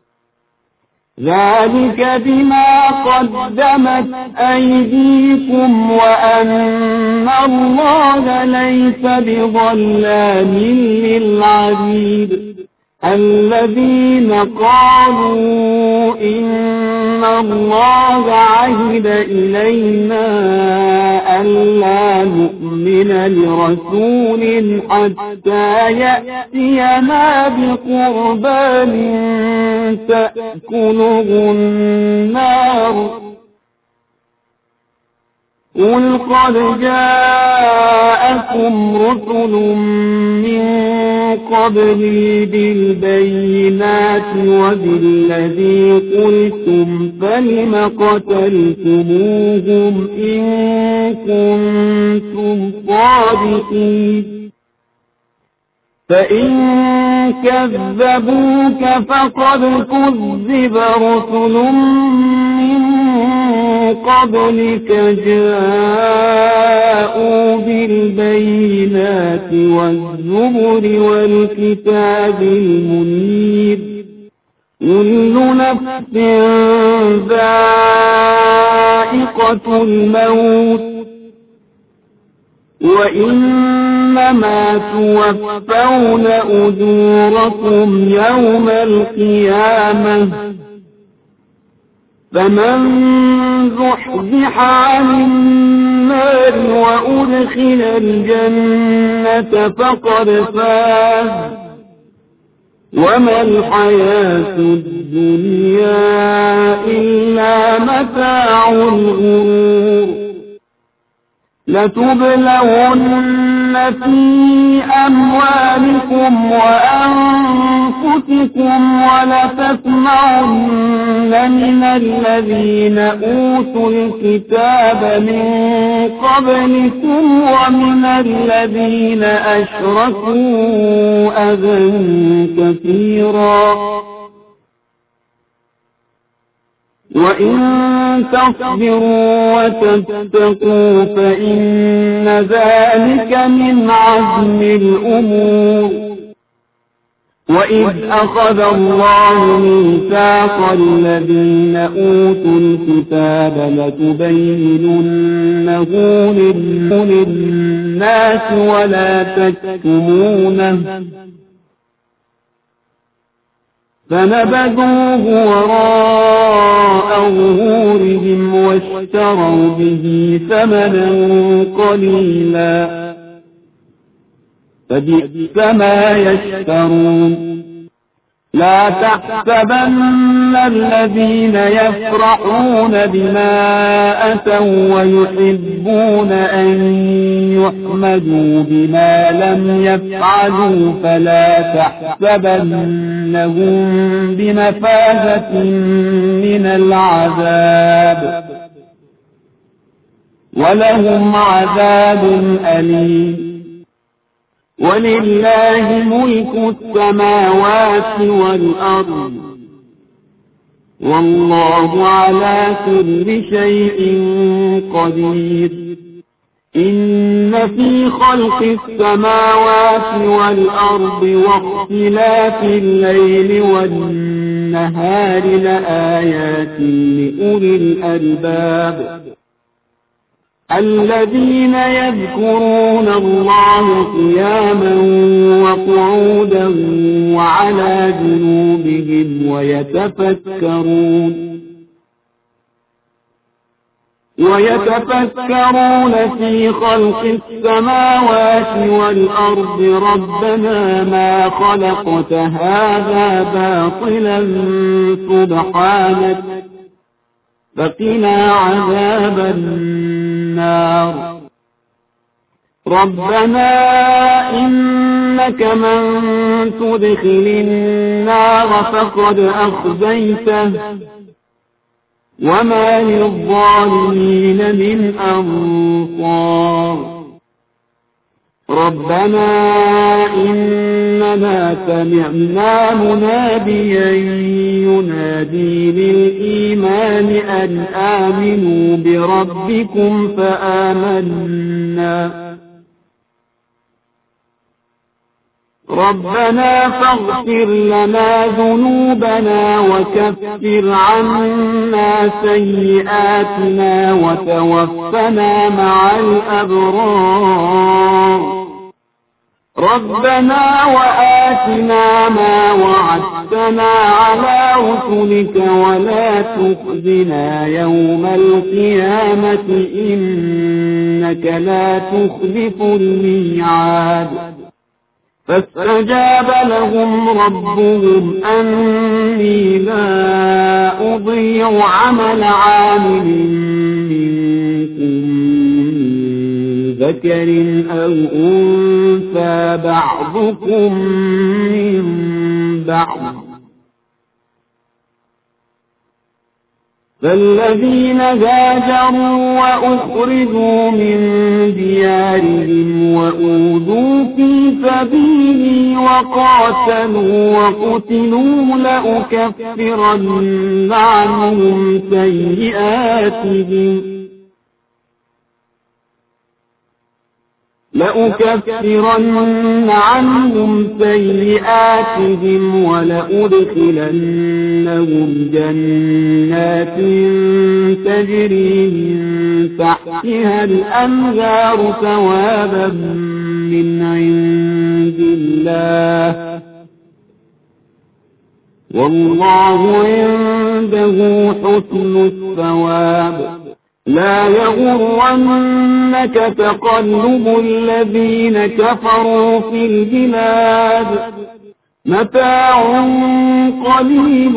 ذلك بما قدمت أيديكم وأن الله ليس بظلام للعبيد. الذين قالوا إن الله عهد إلينا ألا نؤمن لرسول حتى يأتينا بقربان تأكله النار قل قد جاءكم رسل من قبلي بالبينات وبالذي قلتم فلم قتلتموهم إن كنتم صادقين فإن كذبوك فقد كذب رسل من قبلك جاءوا بالبينات والزبر والكتاب المنير كل نفس ذائقة الموت وإنما توفون أجوركم يوم القيامة فمن زحزح عن النار وأدخل الجنة فقد فاز وما الحياة الدنيا إلا متاع الغرور. لتبلغن في أموالكم وأنفسكم ولتسمعن من الذين أوتوا الكتاب من قبلكم ومن الذين أشركوا أذى كثيرا وإن تصبروا وتتقوا فإن ذلك من عزم الأمور وإذ أخذ الله ميثاق الذين أوتوا الكتاب لتبيننه للناس ولا تكتمونه فنبذوه وراء ظهورهم واشتروا به ثمنا قليلا فبئس ما يشترون لا تحسبن الذين يفرحون بما أتوا ويحبون أن يحمدوا بما لم يفعلوا فلا تحسبنهم بمفازة من العذاب ولهم عذاب أليم ولله ملك السماوات والأرض والله على كل شيء قدير إن في خلق السماوات والأرض واختلاف الليل والنهار لآيات لأولي الألباب الذين يذكرون الله قياما وقعودا وعلى جنوبهم ويتفكرون في خلق السماوات والأرض ربنا ما خلقت هذا باطلا سبحانك فقنا عذاب النار ربنا إنك من تدخل النار فقد أخزيته وما للظالمين من أنصار ربنا إننا سمعنا مناديا ينادي للإيمان أن آمنوا بربكم فآمنا ربنا فاغفر لنا ذنوبنا وكفر عنا سيئاتنا وتوفنا مع الأبرار ربنا وآتنا ما وعدتنا على رسلك ولا تخزنا يوم القيامة إنك لا تخلف الميعاد فاستجاب لهم ربهم أني لا أضيع عمل عامل منكم ذكر أو أنثى بعضكم من بعض فالذين هاجروا وأخرجوا من ديارهم وأوذوا في سبيلي وقاتلوا وقتلوا لأكفرن عنهم سيئاتهم ولأدخلنهم جنات تجري من تحتها الأنهار ثوابا من عند الله والله عنده حسن الثواب لا يغرنك تقلب الذين كفروا في البلاد متاع قليل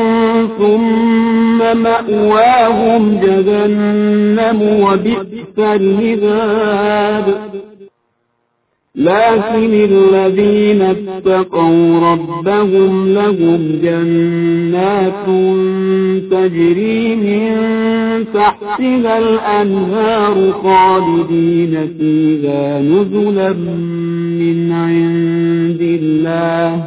ثم مأواهم جهنم وبئس المهاد لكن الذين اتقوا ربهم لهم جنات تجري من تحتها الأنهار خالدين فيها نزلا من عند الله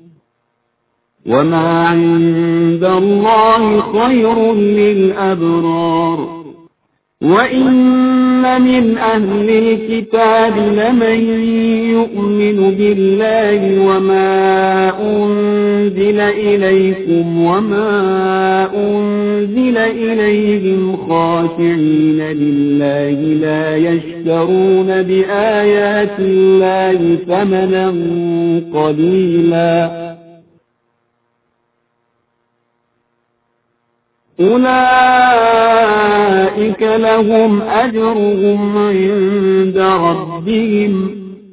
وما عند الله خير للأبرار وإن من أهل الكتاب لمن يؤمن بالله وما أنزل إليكم وما أنزل إليهم خاشعين لله لا يشترون بآيات الله ثمنا قليلا أولئك لهم أجرهم عند ربهم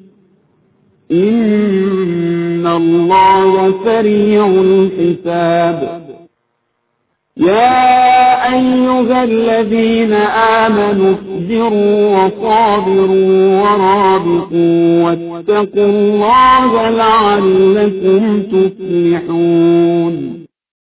إن الله سريع الحساب يا أيها الذين آمنوا اصبروا وصابروا ورابطوا واتقوا الله لعلكم تفلحون